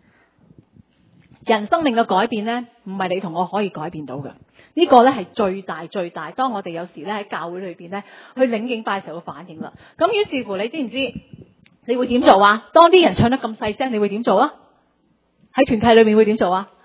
人生命嘅改變咧，唔係你同我可以改變到嘅。呢個咧係最大。當我哋有時咧喺教會裏邊咧去領敬拜嘅時候嘅反應啦。咁於是乎，你知唔知你會點做啊？當啲人唱得咁細聲，你會點做啊？喺團契裏面會點做啊？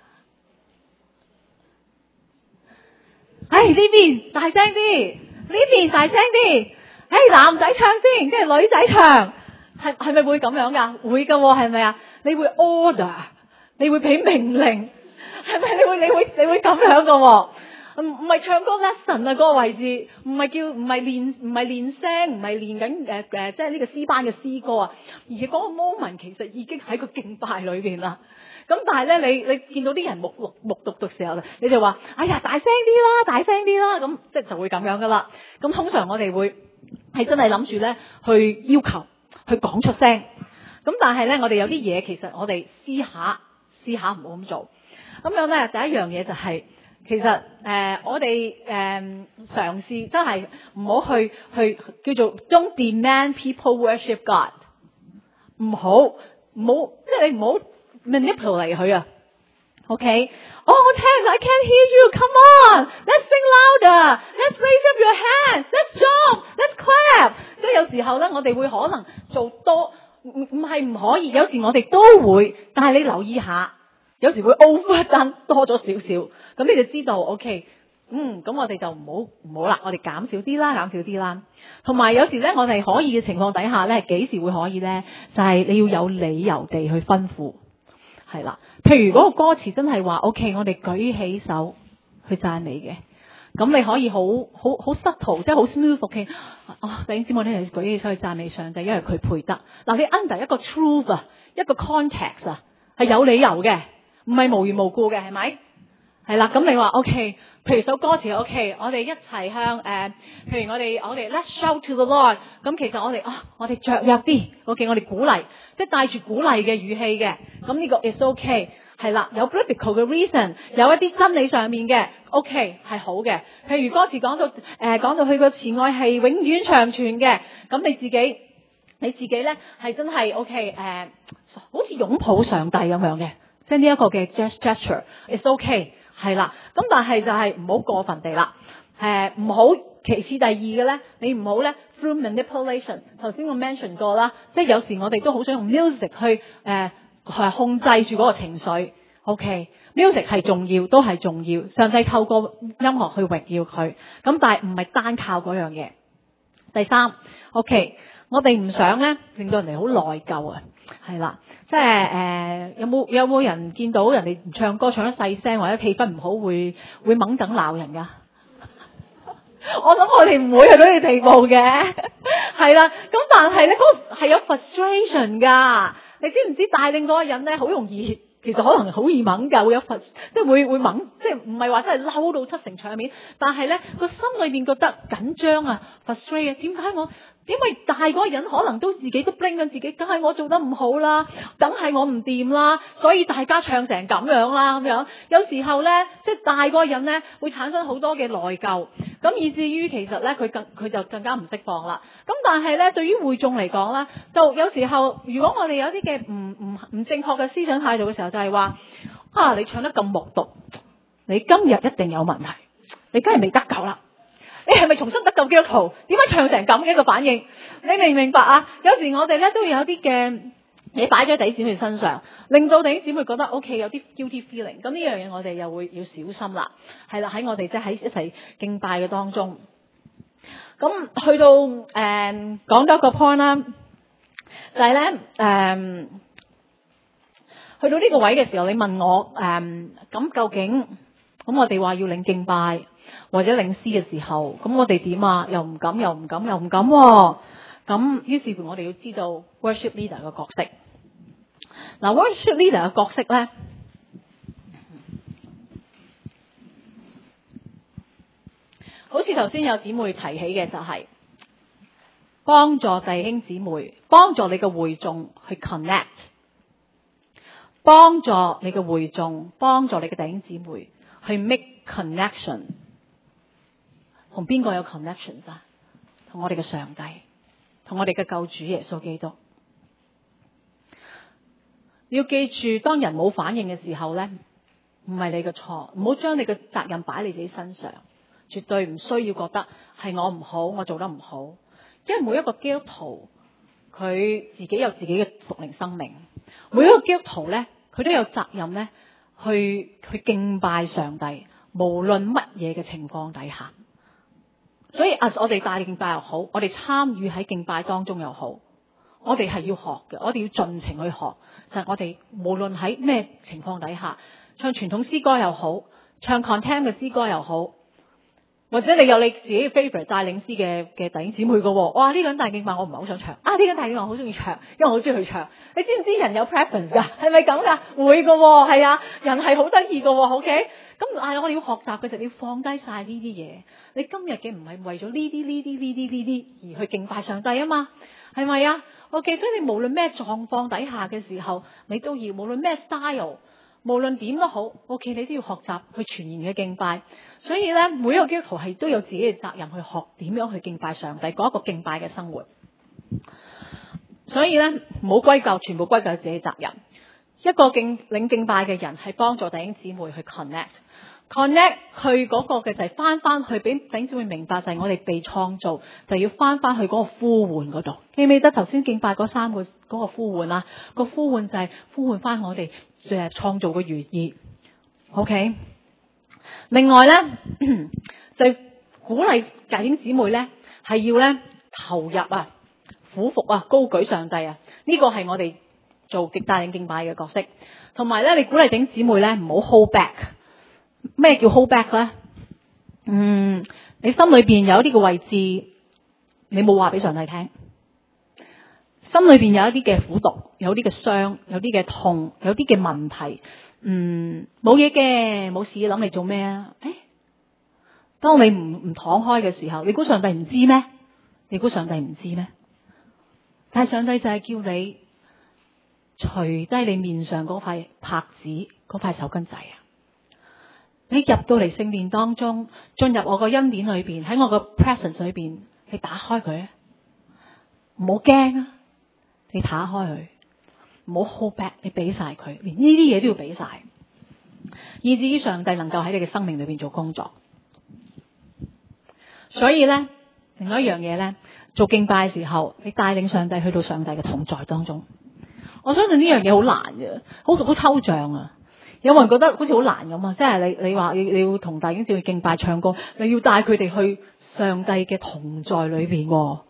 呢邊大聲啲，呢邊大聲啲。男仔唱先，跟住女仔唱，係咪會咁樣噶？會噶，係咪啊？你會 order， 你會俾命令，係咪？你會咁樣噶？唔係唱歌 lesson 啊，嗰個位置唔係練聲，唔係練緊即係呢個詩班嘅詩歌啊，而嗰個 moment 其實已經喺個敬拜裏邊啦。咁但係咧，你見到啲人目讀嘅時候，你就話：哎呀，大聲啲啦！咁即係就會咁樣噶啦。咁通常我哋會係真係諗住咧去要求，去講出聲。咁但係咧，我哋有啲嘢其實我哋試下唔好咁做。咁樣咧，第一樣嘢就係。其實我哋嘗試真係唔好去叫做 don't demand people worship God， 唔好即係你唔好 manipulate 佢啊。OK， 我聽 I can't hear you，come on，let's sing louder，let's raise up your hands，let's jump，let's clap。即係有時候咧，我哋會可能做多，唔係唔可以，有時我哋都會，但係你留意下。有時會 overdone 多咗少少，咁你就知道 OK， 咁我哋就唔好啦，我哋減少啲啦。同埋有時咧，我哋可以嘅情況底下咧，幾時會可以咧？就係你要有理由地去吩咐，係啦。譬如嗰個歌詞真係話 OK， 我哋舉起手去讚美嘅，咁你可以好 subtle， 即係好 smooth OK。弟兄姊妹咧，舉起手去讚美上帝，因為佢配得。嗱，你 under 一個 truth 啊，一個 context 啊，係有理由嘅。唔係無緣無故嘅，係咪？係啦，咁你話 OK， 譬如首歌詞 OK， 我哋一齊向譬如我哋 Let's shout to the Lord， 咁其實我哋雀躍啲 OK， 我哋鼓勵，即係帶住鼓勵嘅語氣嘅，咁呢個 is OK， 係啦，有 biblical 嘅 reason， 有一啲真理上面嘅 OK 係好嘅。譬如歌詞講到佢個慈愛係永遠長存嘅，咁你自己咧係真係 OK， 好似擁抱上帝咁樣嘅。即係呢一個嘅 gesture is okay 係啦，咁但係就係唔好過分地啦，唔好其次第二嘅咧，你唔好咧 through manipulation。頭先我 mention 過啦，即係有時我哋都好想用 music 去控制住嗰個情緒。OK，music 係重要，都係重要。上帝透過音樂去榮耀佢，咁但係唔係單靠嗰樣嘢。第三 OK， 我哋唔想咧令到人哋好內疚啊。係啦，即係有冇人見到人哋唱歌唱得細聲或者氣氛唔好會猛等鬧人噶？ 我諗我哋唔會去到呢個地步嘅，係啦。咁但係咧，嗰個係有 frustration 㗎。你知唔知帶領嗰個人咧，好容易，其實可能好易掹㗎，會有即係會掹，即係唔係話真係嬲到七成場面，但係咧個心裏邊覺得緊張啊 ，frustrate 啊，點解我？因為大嗰個人可能都自己都 blame 緊自己，梗係我做得唔好啦，梗係我唔掂啦，所以大家唱成咁樣啦咁樣。有時候咧，即係大嗰個人咧會產生好多嘅內疚，咁以至於其實咧佢就更加唔釋放啦。咁但係咧，對於會眾嚟講咧，就有時候如果我哋有啲嘅唔正確嘅思想態度嘅時候，就係話啊，你唱得咁木獨，你今日一定有問題，你梗係未得救啦。你係咪重新得救基督徒？點解唱成咁嘅一個反應？你明唔明白啊？有時我哋咧都有啲嘅嘢擺咗喺弟兄姊妹身上，令到弟兄姊妹覺得 OK 有啲 guilty feeling。咁呢樣嘢我哋又會要小心啦。係啦，喺我哋即係喺一齊敬拜嘅當中。咁去到講多個 point 啦，就係咧去到呢個位嘅時候，你問我咁究竟咁我哋話要領敬拜或者領詩嘅時候，咁我哋點啊？又唔敢。咁於是乎我哋要知道 worship leader 嘅角色。嗱 worship leader 嘅角色咧，好似頭先有姊妹提起嘅就係幫助弟兄姊妹，幫助你嘅會眾去 connect， 幫助你嘅會眾，幫助你嘅弟兄姊妹去 make connection。同邊個有 connections 啊？同我哋嘅上帝，同我哋嘅救主耶穌基督。要記住，當人冇反應嘅時候咧，唔係你嘅錯，唔好將你嘅責任擺你自己身上，絕對唔需要覺得係我唔好，我做得唔好。因為每一個基督徒佢自己有自己嘅屬靈生命，每一個基督徒咧，佢都有責任咧去敬拜上帝，無論乜嘢嘅情況底下。所以我哋帶敬拜又好，我哋參與喺敬拜當中又好，我哋係要學嘅，我哋要盡情去學。就係我哋無論喺咩情況底下，唱傳統詩歌又好，唱 contempt 嘅詩歌又好，或者你有你自己 favorite 帶領詩嘅弟兄姊妹嘅喎，哇！呢個人帶敬拜我唔係好想唱，呢個人帶敬拜我好中意唱，因為我好中意去唱。你知唔知人有 preference 㗎？係咪咁㗎？會㗎喎，係啊，人係好得意㗎喎。OK，咁我哋要學習嘅時候，你要放低晒呢啲嘢。你今日嘅唔係為咗呢啲而去敬拜上帝啊嘛，係咪啊 ？OK， 所以你無論咩狀況底下嘅時候，你都要無論咩 style。無論點都好 ，OK， 你都要學習去全然嘅敬拜。所以咧，每一個基督徒係都有自己嘅責任去學點樣去敬拜上帝，過一個敬拜嘅生活。所以咧，唔好歸咎，全部歸咎自己責任。一個領敬拜嘅人係幫助弟兄姊妹去 connect 去嗰個嘅就係翻去俾弟兄姊妹明白，就係我哋被創造就要翻去嗰個呼喚嗰度。記唔記得頭先敬拜嗰3個嗰個呼喚啊？個呼喚就係呼喚翻我哋創造嘅原意。OK， 另外咧就鼓勵弟兄姊妹咧係要咧投入啊、俯伏啊、高舉上帝啊，呢個係我哋做帶領敬拜嘅角色。同埋咧，你鼓勵弟兄姊妹咧唔好 hold back。咩叫 hold back 咧？你心裏邊有一啲嘅位置，你冇話俾上帝聽。心裏邊有一啲嘅苦毒，有啲嘅傷，有啲嘅痛，有啲嘅問題。冇嘢嘅，冇事，諗嚟做咩啊？當你唔敞開嘅時候，你估上帝唔知咩？你估上帝唔知咩？但係上帝就係叫你除低你面上嗰塊帕子，嗰塊手巾仔啊！你入到嚟聖殿當中，進入我個恩典裏邊，喺我個 presence 裏邊，你打開佢啊！唔好驚啊！你打開佢，唔好 hold back， 你俾晒佢，連呢啲嘢都要俾晒，以至於上帝能夠喺你嘅生命裏邊做工作。所以咧，另外一樣嘢咧，做敬拜嘅時候，你帶領上帝去到上帝嘅同在當中。我相信呢樣嘢好難嘅，好抽象啊！有冇人覺得好似好難咁啊？即係你話你要同弟兄姊妹敬拜唱歌，你要帶佢哋去上帝嘅同在裏邊，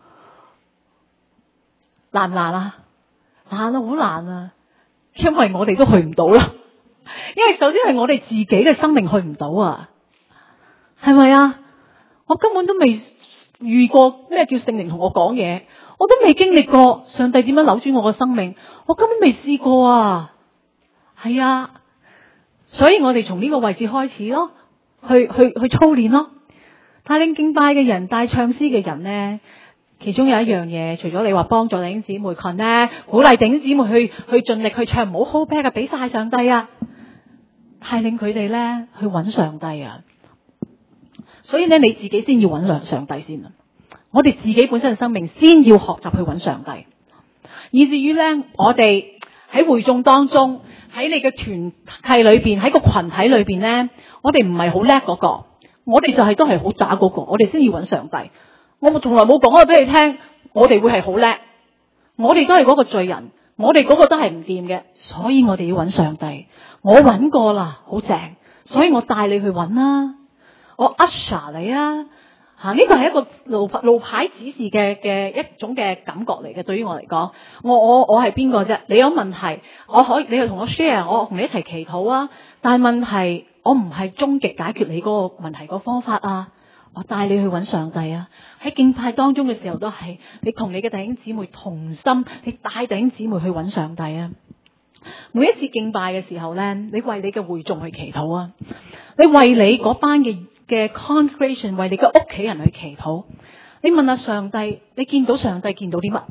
難唔難啊？難啊，好難啊！因為我哋都去唔到啦。因為首先係我哋自己嘅生命去唔到啊，係咪啊？ 我根本都未遇過咩叫聖靈同我講嘢，我都未經歷過上帝點樣扭轉我個生命，我根本未試過啊。係啊，所以我哋從呢個位置開始咯，去操練咯。帶領敬拜嘅人，帶唱詩嘅人呢，其中有一樣嘢，除咗你話幫助弟兄姊妹 connect， 鼓勵弟兄姊妹去盡力去唱，唔好 hold back 啊，俾晒上帝啊，帶領佢哋呢去揾上帝啊。所以呢，你自己先要揾上帝先啊。我哋自己本身嘅生命先要學習去揾上帝，以至於呢，我哋喺會眾當中，喺你嘅團契裏邊，喺個群體裏邊呢，我哋唔係好叻嗰個，我哋就係都係好渣嗰個，我哋先要揾上帝。我從來冇講過俾你聽，我哋會係好叻，我哋都係嗰個罪人，我哋嗰個都係唔掂嘅，所以我哋要揾上帝。我揾過啦，好正，所以我帶你去揾啦，我 usher 你啊，呢個係一個路牌指示嘅一種嘅感覺嚟嘅。對於我嚟講，我係邊個啫？你有問題，你又同我 share， 我同你一齊祈禱啊。但係問題，我唔係終極解決你嗰個問題個方法啊。我帶你去揾上帝啊！喺敬拜當中嘅時候都係，你同你嘅弟兄姊妹同心，你帶弟兄姊妹去揾上帝啊！每一次敬拜嘅時候呢，你為你嘅會眾去祈禱啊！你為你嗰班嘅 congregation， 為你嘅屋企人去祈禱。你問下上帝，你見到上帝見到啲乜？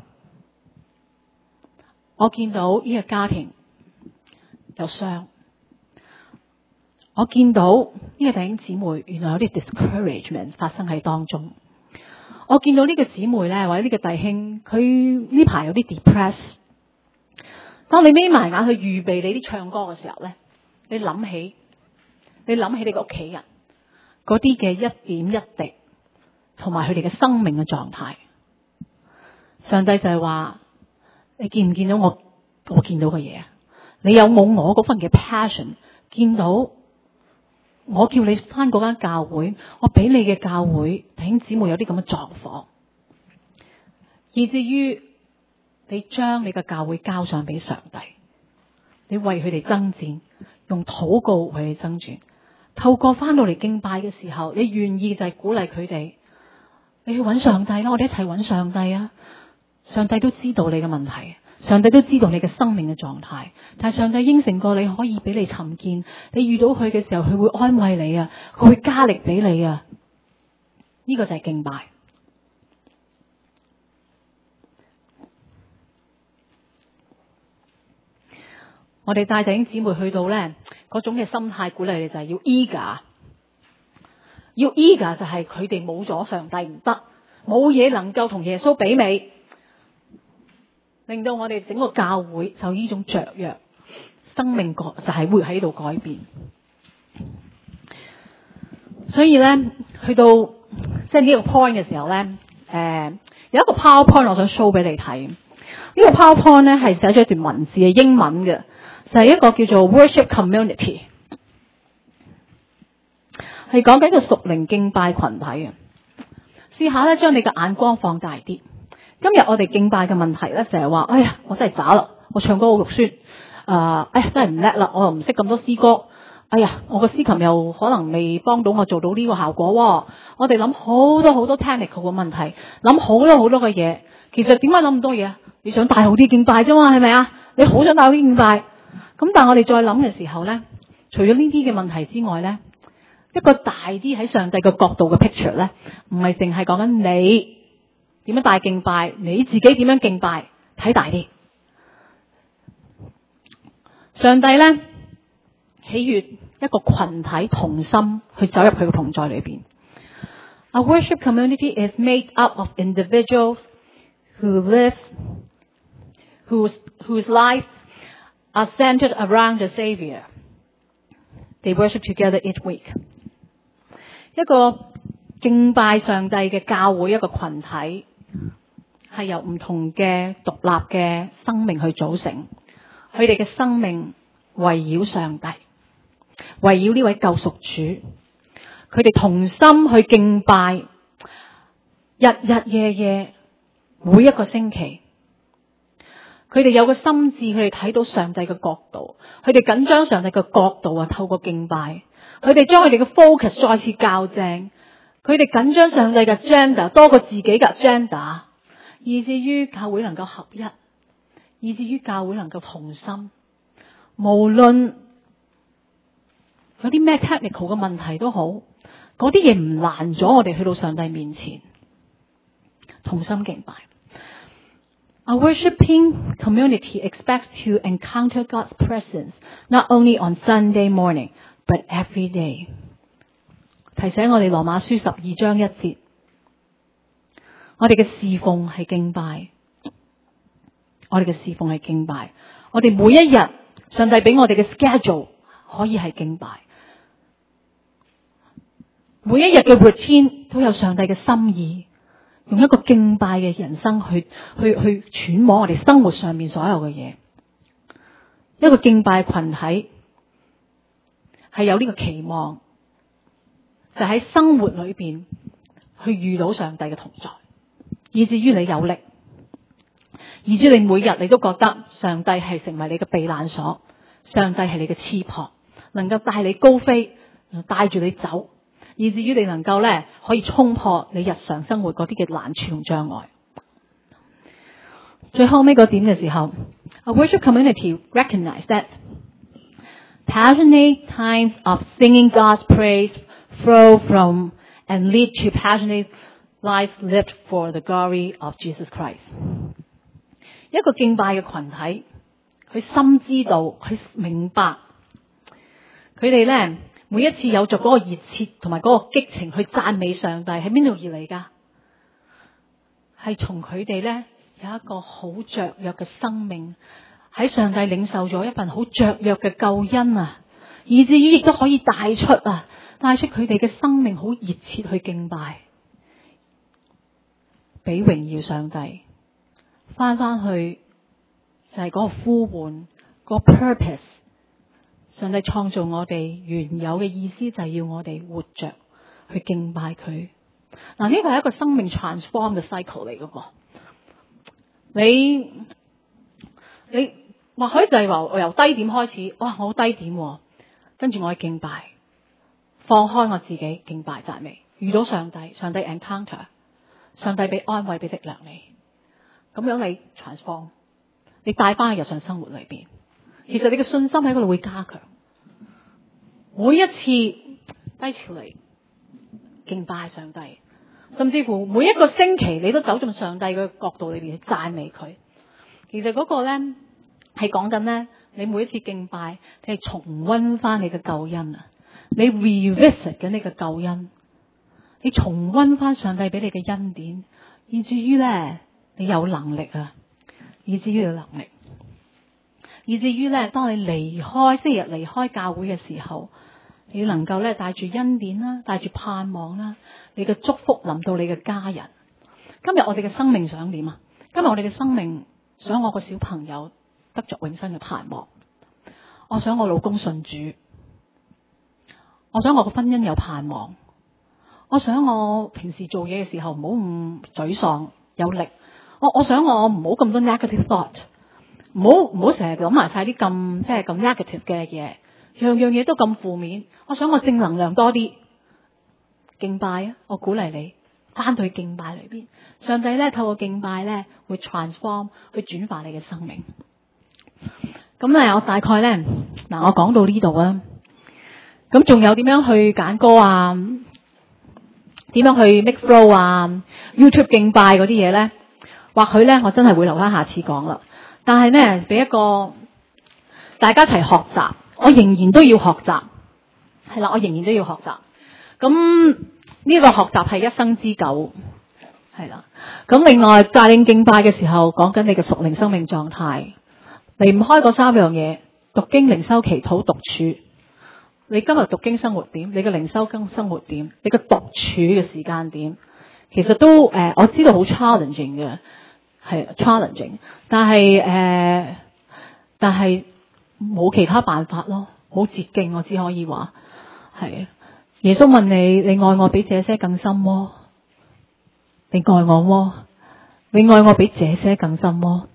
我見到呢個家庭有傷。我見到呢個弟兄姊妹原來有啲 discouragement 發生喺當中。我見到呢個姊妹呢，或者呢個弟兄，佢呢排有啲 depressed。當你眯埋眼去預備你啲唱歌嘅時候呢，你諗起你個屋企人嗰啲嘅一點一滴，同埋佢哋嘅生命嘅狀態。上帝就係話：你見唔見到我見到嘅嘢啊？你有冇我嗰份嘅 passion？ 見到？我叫你返嗰間教會，我俾你嘅教會弟兄姊妹有啲咁嘅狀況，以至於你將你嘅教會交上俾上帝，你為佢哋爭戰，用禱告為佢哋爭戰。透過返到嚟敬拜嘅時候，你願意就係鼓勵佢哋，你去揾上帝啦，我哋一齊揾上帝啊！上帝都知道你嘅問題。上帝都知道你嘅生命嘅狀態，但係上帝應承過你可以俾你尋見，你遇到佢嘅時候，佢會安慰你啊，佢會加力俾你啊。呢個就係敬拜。我哋帶弟兄姊妹去到呢嗰種嘅心態鼓勵你，就係要 eager， 要 eager 就係佢哋冇咗上帝唔得，冇嘢能夠同耶穌媲美。令到我哋整個教會就呢種雀躍，生命就係會喺度改變。所以咧，去到即係呢個 point 嘅時候咧，有一個 PowerPoint 我想 show 俾你睇。呢個 PowerPoint 咧係寫咗一段文字嘅英文嘅，就係一個叫做 Worship Community， 係講緊一個屬靈敬拜群體嘅。試下咧將你嘅眼光放大啲。今日我哋敬拜嘅問題咧，成日話：哎呀，我真係渣啦！我唱歌好肉酸，哎呀，真係唔叻啦！我又唔識咁多詩歌，哎呀，我個司琴又可能未幫到我做到呢個效果喎。我哋諗好多 technical 嘅問題，諗好多嘅嘢。其實點解諗咁多嘢啊？你想帶好啲敬拜啫嘛，係咪啊？你好想帶好啲敬拜。咁但係我哋再諗嘅時候咧，除咗呢啲嘅問題之外咧，一個大啲喺上帝嘅角度嘅 picture 咧，唔係淨係講緊你點樣帶敬拜，你自己點樣敬拜，睇大啲。上帝咧喜悅一個群體同心去走入佢嘅同在裏邊。A worship community is made up of individuals whose lives are centered around the Savior. They worship together each week. 一個敬拜上帝嘅教會，一個群體係由唔同嘅獨立嘅生命去組成，佢哋嘅生命圍繞上帝，圍繞呢位救贖主，佢哋同心去敬拜，日日夜夜，每一個星期，佢哋有個心智，佢哋睇到上帝嘅角度，佢哋緊張上帝嘅角度啊，透過敬拜，佢哋將佢哋嘅 focus 再次校正。 佢哋緊張上帝嘅 agenda 多過自己嘅 agenda， 以至於教會能夠合一，以至於教會能夠同心。無論有啲咩 technical 嘅問題都好，嗰啲嘢唔難咗我哋去到上帝面前同心敬拜。A worshiping community expects to encounter God's presence not only on Sunday morning, but every day. 提醒我哋羅馬書12章1節，我哋嘅侍奉係敬拜，我哋嘅侍奉係敬拜。我哋每一日，上帝俾我哋嘅 schedule 可以係敬拜。每一日嘅 routine 都有上帝嘅心意。用一個敬拜嘅人生去揣摩我哋生活上面所有嘅嘢。一個敬拜群體係有呢個期望，就喺生活裏邊去遇到上帝嘅同在，以至於你有力，以至於你每日你都覺得上帝係成為你嘅避難所，上帝係你嘅翅膀，能夠帶你高飛，帶住你走。以至於你能夠咧可以衝破你日常生活嗰啲嘅難處同障礙。最後尾個點嘅時候 ，A worship community recognize that passionate times of singing God's praise flow from and lead to passionate lives lived for the glory of Jesus Christ。一個敬拜嘅群體，佢深知道，佢明白，佢哋咧。每一次有着嗰個熱切同埋嗰個激情去讚美上帝，喺邊度而嚟㗎？係從佢哋咧有一個好雀躍嘅生命，喺上帝領受咗一份好雀躍嘅救恩啊，以至於亦都可以帶出佢哋嘅生命好熱切去敬拜，俾榮耀上帝。翻去就係嗰個呼喚，嗰個 purpose。上帝創造我哋原有嘅意思就係要我哋活着去敬拜佢。嗱，呢個係一個生命 transform 嘅 cycle 嚟嘅噃。你或許就係話我由低點開始，哇，我好低點，跟住我去敬拜，放開我自己敬拜讚美，遇到上帝，上帝 encounter， 上帝俾安慰俾力量你，咁樣你 transform， 你帶翻去日常生活裏邊。其實你嘅信心喺嗰度會加強，每一次低潮嚟敬拜上帝，甚至乎每一個星期你都走進上帝嘅角度裏邊去讚美佢。其實嗰個咧係講緊咧，你每一次敬拜，你係重溫翻你嘅救恩啊，你 revisit 緊你嘅救恩，你重溫翻上帝俾你嘅恩典，以至於咧你有能力啊，以至於有能力。以至於咧，當你星期日離開教會嘅時候，你能夠咧帶住恩典啦，帶住盼望啦，你嘅祝福臨到你嘅家人。今日我哋嘅生命想點啊？今日我哋嘅生命想我個小朋友得着永生嘅盼望，我想我老公信主，我想我個婚姻有盼望，我想我平時做嘢嘅時候唔好咁沮喪，有力。我想我唔好咁多 negative thought。唔好成日諗埋晒啲咁negative 嘅嘢，樣樣嘢都咁負面。我想我正能量多啲，敬拜啊！我鼓勵你翻到去敬拜裏邊，上帝咧透過敬拜咧會 transform 去轉化你嘅生命。咁咧我大概咧我講到呢度啊，咁仲有點樣去揀歌啊？點樣去 make flow 啊 ？YouTube 敬拜嗰啲嘢咧，或許咧我真係會留翻下次講啦。但係咧，俾一個大家一齊學習，我仍然都要學習，係啦，我仍然都要學習。咁呢個學習係一生之久，係啦。咁另外帶領敬拜嘅時候，講緊你嘅屬靈生命狀態，離唔開嗰三樣嘢：讀經、靈修、祈禱、獨處。你今日讀經生活點？你嘅靈修生活點？你嘅獨處嘅時間點？其實都我知道好 challenging 嘅。係 challenging， 但係冇其他辦法咯，冇捷徑，我只可以話係。耶穌問你愛我比這些更深麼？你愛我麼？你愛我比這些更深麼？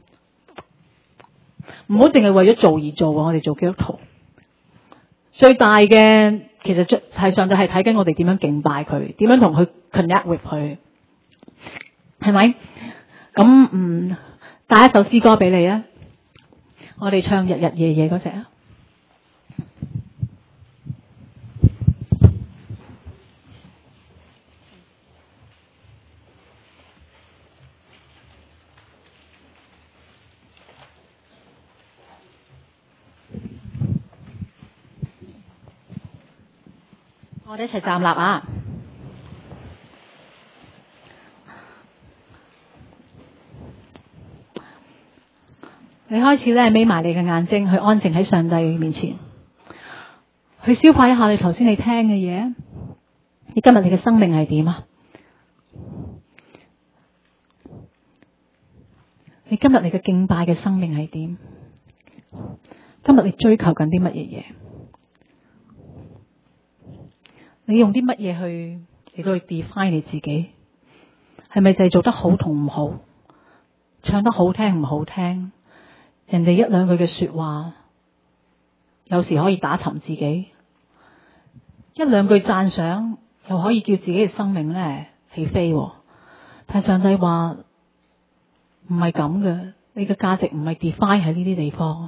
唔好淨係為咗做而做，我哋做基督徒最大嘅其實係上帝係睇緊我哋點樣敬拜佢，點樣同佢 connect with 佢，係咪？咁帶一首詩歌俾你啊！我哋唱日日夜夜嗰隻啊！我哋一齊站立啊！你開始咧眯埋你嘅眼睛，去安靜喺上帝面前，去消化一下你頭先你聽嘅嘢。你今日你嘅生命係點啊？你今日你嘅敬拜嘅生命係點？今日你追求緊啲乜嘢嘢？你用啲乜嘢去嚟到去 define 你自己？係咪就係做得好同唔好？唱得好聽唔好聽？人哋一兩句嘅說話，有時可以打沉自己；一兩句讚賞，又可以叫自己嘅生命咧起飛。但係上帝話唔係咁嘅，你嘅價值唔係 define 喺呢啲地方。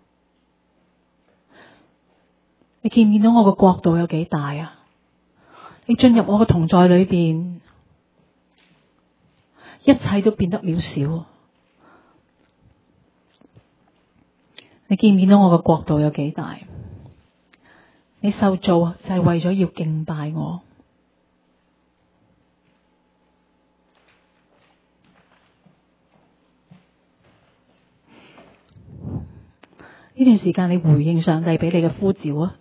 你見唔見到我嘅國度有幾大啊？你進入我嘅同在裏邊，一切都變得渺小。你見唔見到我嘅國度有幾大？你受造就係為咗要敬拜我。呢段時間你回應上帝俾你嘅呼召啊！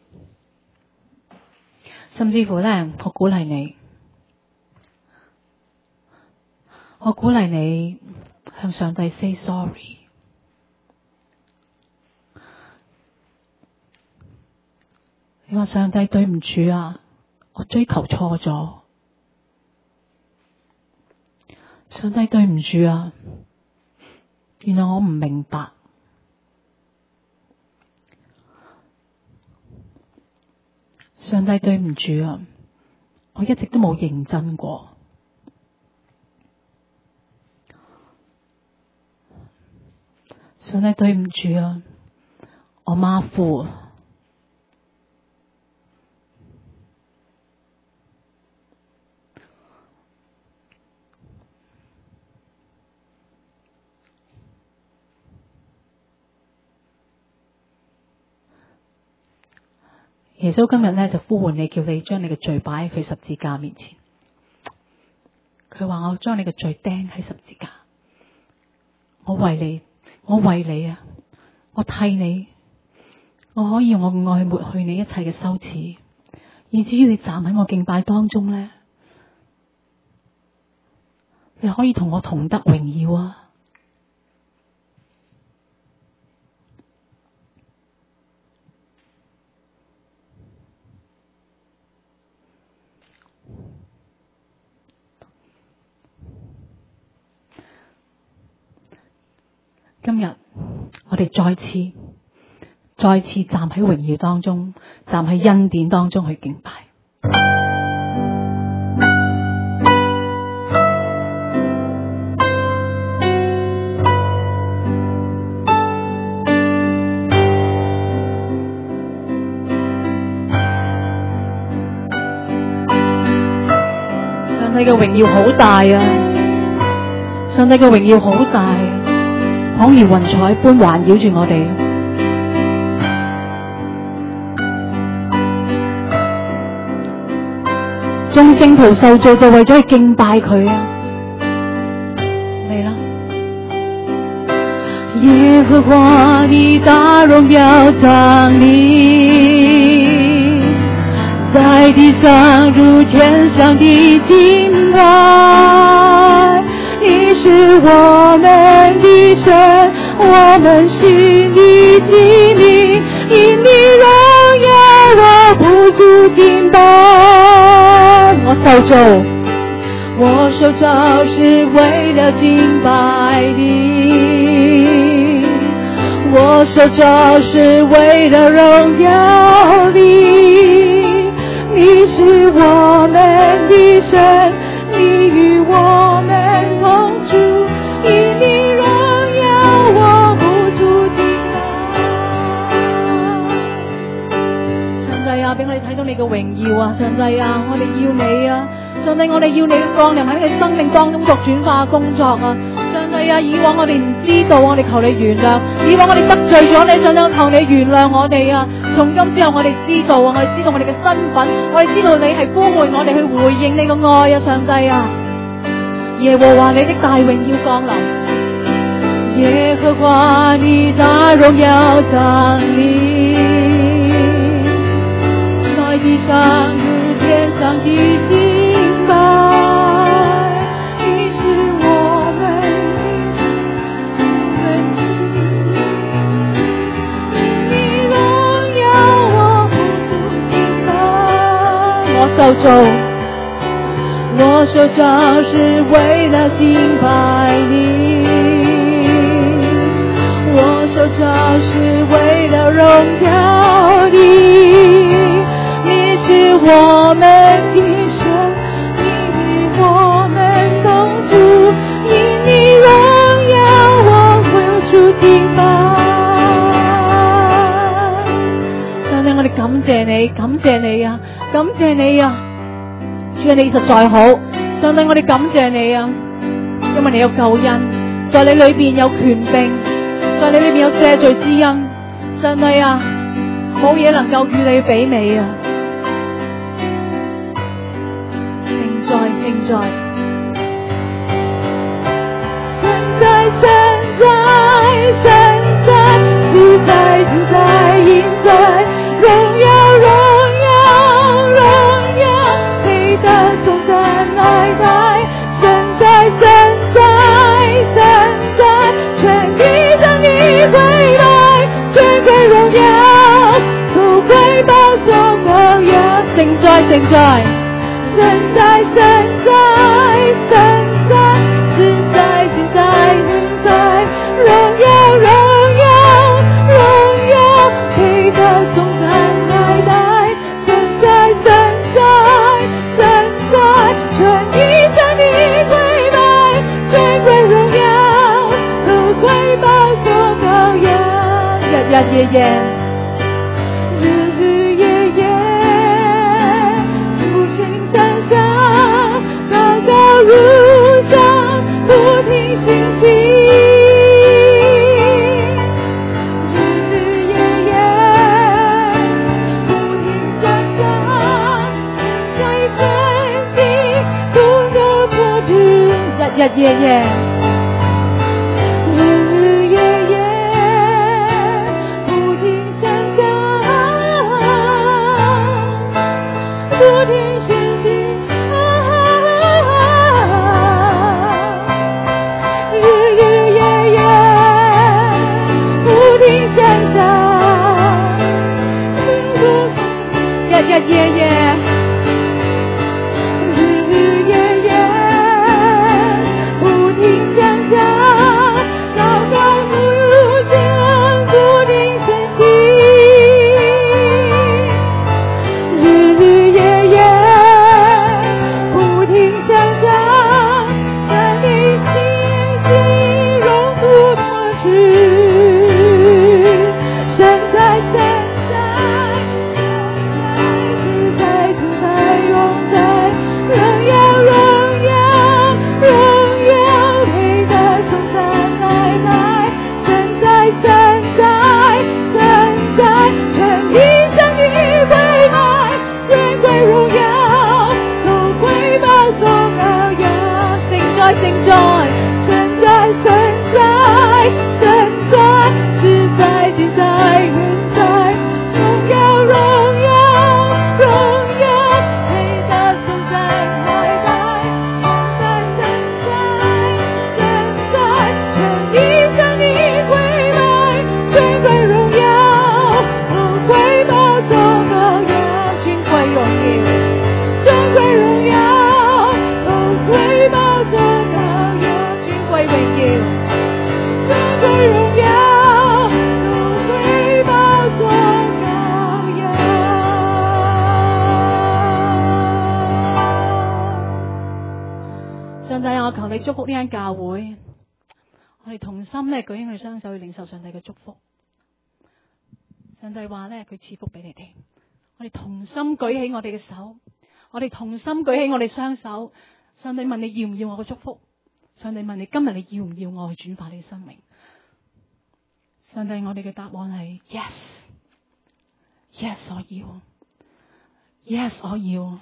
甚至乎咧，我鼓勵你向上帝 say sorry。你話上帝對唔住啊，我追求錯咗。上帝對唔住啊，原來我唔明白。上帝對唔住啊，我一直都冇認真過。上帝對唔住啊，我馬虎。耶穌今日咧就呼喚你，叫你將你嘅罪擺喺佢十字架面前。佢話我將你嘅罪釘喺十字架，我為你啊，我替你，我可以用我嘅愛抹去你一切嘅羞恥，以至於你站喺我敬拜當中咧，你可以同我同得榮耀啊！今日我哋再次站喺榮耀當中，站喺恩典當中去敬拜。上帝嘅榮耀好大啊！上帝嘅榮耀好大。仿如雲彩般環繞住我哋，眾聖徒受造就為咗去敬拜佢啊！嚟啦！耶和華你大榮耀降臨，在地上如天上的敬拜。你是我們的神，我們心的基民，因你榮耀我不住敬拜。我受造是為了敬拜你，我受造是為了榮耀你， 你是我们的神，你与我們同住，以你榮耀我無主的愛。上帝啊，俾我哋睇到你嘅榮耀啊！上帝啊，我哋要你啊！上帝，我哋要你嘅降臨喺你嘅生命當中作轉化工作啊！上帝啊，以往我哋唔知道，我哋求你原諒；以往我哋得罪咗你，上帝，我求你原諒我哋啊！從今之後，我哋知道啊，我哋知道我哋嘅身份，我哋知道你係呼喚我哋去回應你嘅愛啊！上帝啊，耶和華你的大榮耀降臨，耶和華你大榮耀降臨，在地上如天上的敬拜。我受造是為了敬拜你，我受造是為了榮耀你，你是我們的神，你與我們同住，因你榮耀我無處敬拜。上帝，我哋感謝你，感謝你啊！感謝你啊，主啊，你實在好，上帝，我哋感謝你啊，因為你有救恩，在你裏邊有權柄，在你裏邊有赦罪之恩，上帝啊，冇嘢能夠與你媲美啊！聖在，聖在，神在，神在，神在，是在，現在，現在，榮耀，榮耀，榮耀，配得頌讚來代，神在，神在，神在，全地向你跪拜，尊貴榮耀都歸寶座羔羊，聖在，聖在，神在，神在，神在，是在，現在，現在，榮耀，榮耀，榮耀，配得頌讚來代，神在，神在，神在，全地向你跪拜，尊貴榮耀都歸寶座羔羊，日日夜夜，日日夜夜，不停山上，高高如上，不停興起，日日夜夜，不停山上，在奮起，不得不停，日日夜夜，日日夜夜，不停山上，不停興起，日日夜夜，不停山上，日日夜夜，日日夜夜，不停帝啊，我求你祝福呢間教會，我哋同心咧舉起我哋雙手去領受上帝嘅祝福。上帝話咧，佢賜福俾你哋，我哋同心舉起我哋嘅手，我哋同心舉起我哋雙手。上帝問你要唔要我嘅祝福？上帝問你今日你要唔要我去轉化你嘅生命？上帝，我哋嘅答案係 yes，yes 我要 ，yes 我要。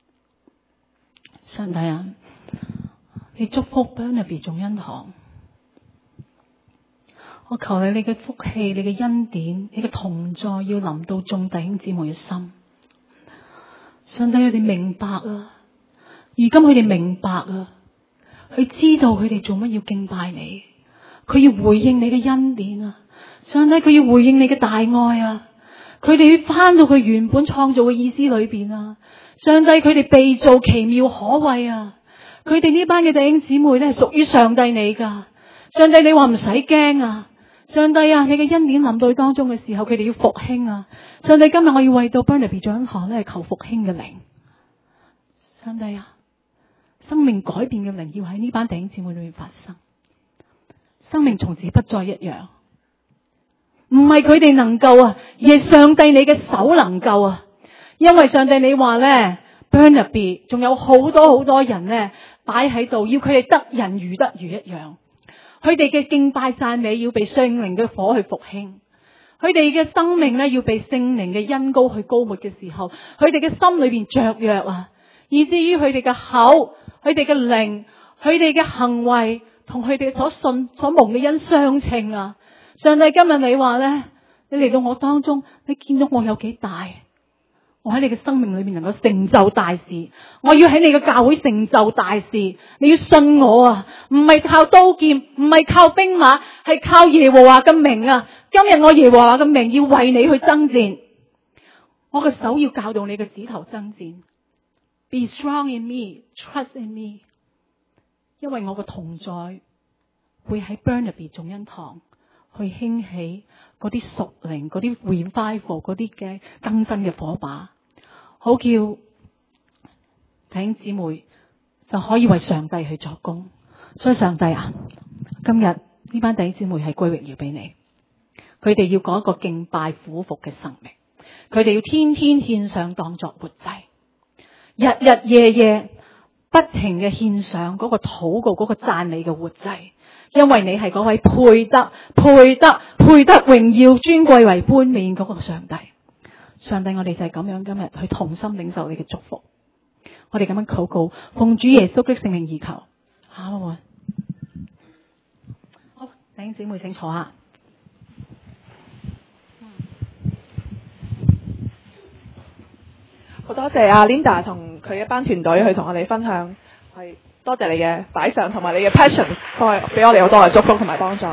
上帝啊，你祝福 Burnaby 眾恩堂，我求你嘅福氣、你嘅恩典、你嘅同在要臨到眾弟兄姊妹嘅心。上帝，佢哋明白啊，如今佢哋明白啊，佢知道佢哋做乜要敬拜你，佢要回應你嘅恩典啊！上帝，佢要回應你嘅大愛啊！佢哋要翻到佢原本創造嘅意思裏邊啊！上帝，佢哋被造奇妙可畏啊！佢哋呢班嘅弟兄姊妹咧係屬於上帝你噶。上帝，你話唔使驚啊！上帝啊，你嘅恩典臨到佢當中嘅時候，佢哋要復興啊！上帝，今日我要為到 Burnaby 眾恩堂咧求復興嘅靈。上帝啊，生命改變嘅靈要喺呢班弟兄姊妹裏面發生，生命從此不再一樣。唔係佢哋能夠啊，而係上帝你嘅手能夠啊！因為上帝你話咧 ，Burnaby 仲有好多人咧擺喺度，要佢哋得人如得魚一樣。佢哋嘅敬拜讚美要被聖靈嘅火去復興，佢哋嘅生命咧要被聖靈嘅恩膏去膏抹嘅時候，佢哋嘅心裏邊雀躍啊，以至於佢哋嘅口、佢哋嘅靈、佢哋嘅行為同佢哋所信所蒙嘅恩相稱啊！上帝，今日你話咧，你嚟到我當中，你見到我有幾大？我喺你嘅生命裏面能夠成就大事，我要喺你嘅教會成就大事。你要信我啊，唔係靠刀劍，唔係靠兵馬，係靠耶和華嘅名啊！今日我耶和華嘅名要為你去爭戰，我嘅手要教導你嘅指頭爭戰。Be strong in me, trust in me， 因為我嘅同在會喺 Burnaby 眾恩堂去興起嗰啲屬靈、嗰啲 revival、嗰啲嘅更新嘅火把，好叫弟兄姊妹就可以為上帝去作工。所以上帝啊，今日呢班弟兄姊妹係歸榮耀俾你，佢哋要過一個敬拜俯伏嘅生命，佢哋要天天獻上當作活祭，日日夜夜不停嘅獻上嗰個禱告、嗰個讚美嘅活祭。因為你係嗰位配得榮耀尊貴為冠冕嗰個上帝。上帝，我哋就係咁樣今日去同心領受你嘅祝福。我哋咁樣禱告，奉主耶穌的聖名而求。阿門。好，弟兄姊妹請坐下。 好多謝阿 Linda 同佢一班團隊去同我哋分享，係多謝你嘅擺上同埋你嘅 passion， 俾我哋好多嘅祝福同埋幫助。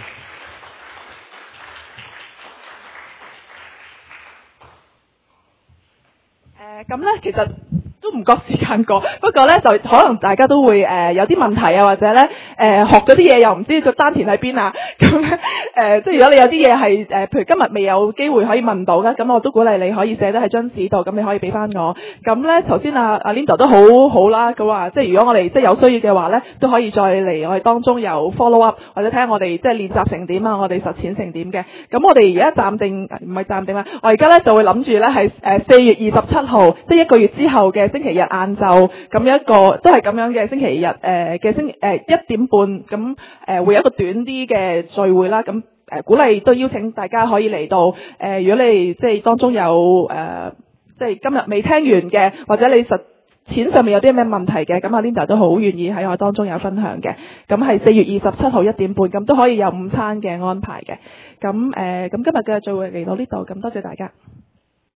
咁咧其實都唔覺時間過，不過咧就可能大家都會有啲問題啊，或者咧學嗰啲嘢又唔知個丹田喺邊啊，咁咧即係如果你有啲嘢係譬如今日未有機會可以問到嘅，咁我都鼓勵你可以寫得喺張紙度，咁你可以俾翻我。咁咧頭先阿 Linda 都好好啦，佢話即係如果我哋即係有需要嘅話咧，都可以再嚟我哋當中有 follow up， 或者睇下我哋即係練習成點啊，我哋實踐成點嘅。咁我哋而家暫定唔係暫定啦，我而家咧就會諗住咧係4月27號，即係1個月之後嘅星期日晏晝咁樣一個都係咁樣嘅星期日嘅1點半咁會有一個短啲嘅聚會啦。咁鼓勵都邀請大家可以嚟到如果你即係當中有即係今日未聽完嘅，或者你實踐上面有啲咩問題嘅，咁阿 Linda 都好願意喺我當中有分享嘅。咁係4月27號1點半，咁都可以有午餐嘅安排嘅。咁今日嘅聚會嚟到呢度，咁多謝大家。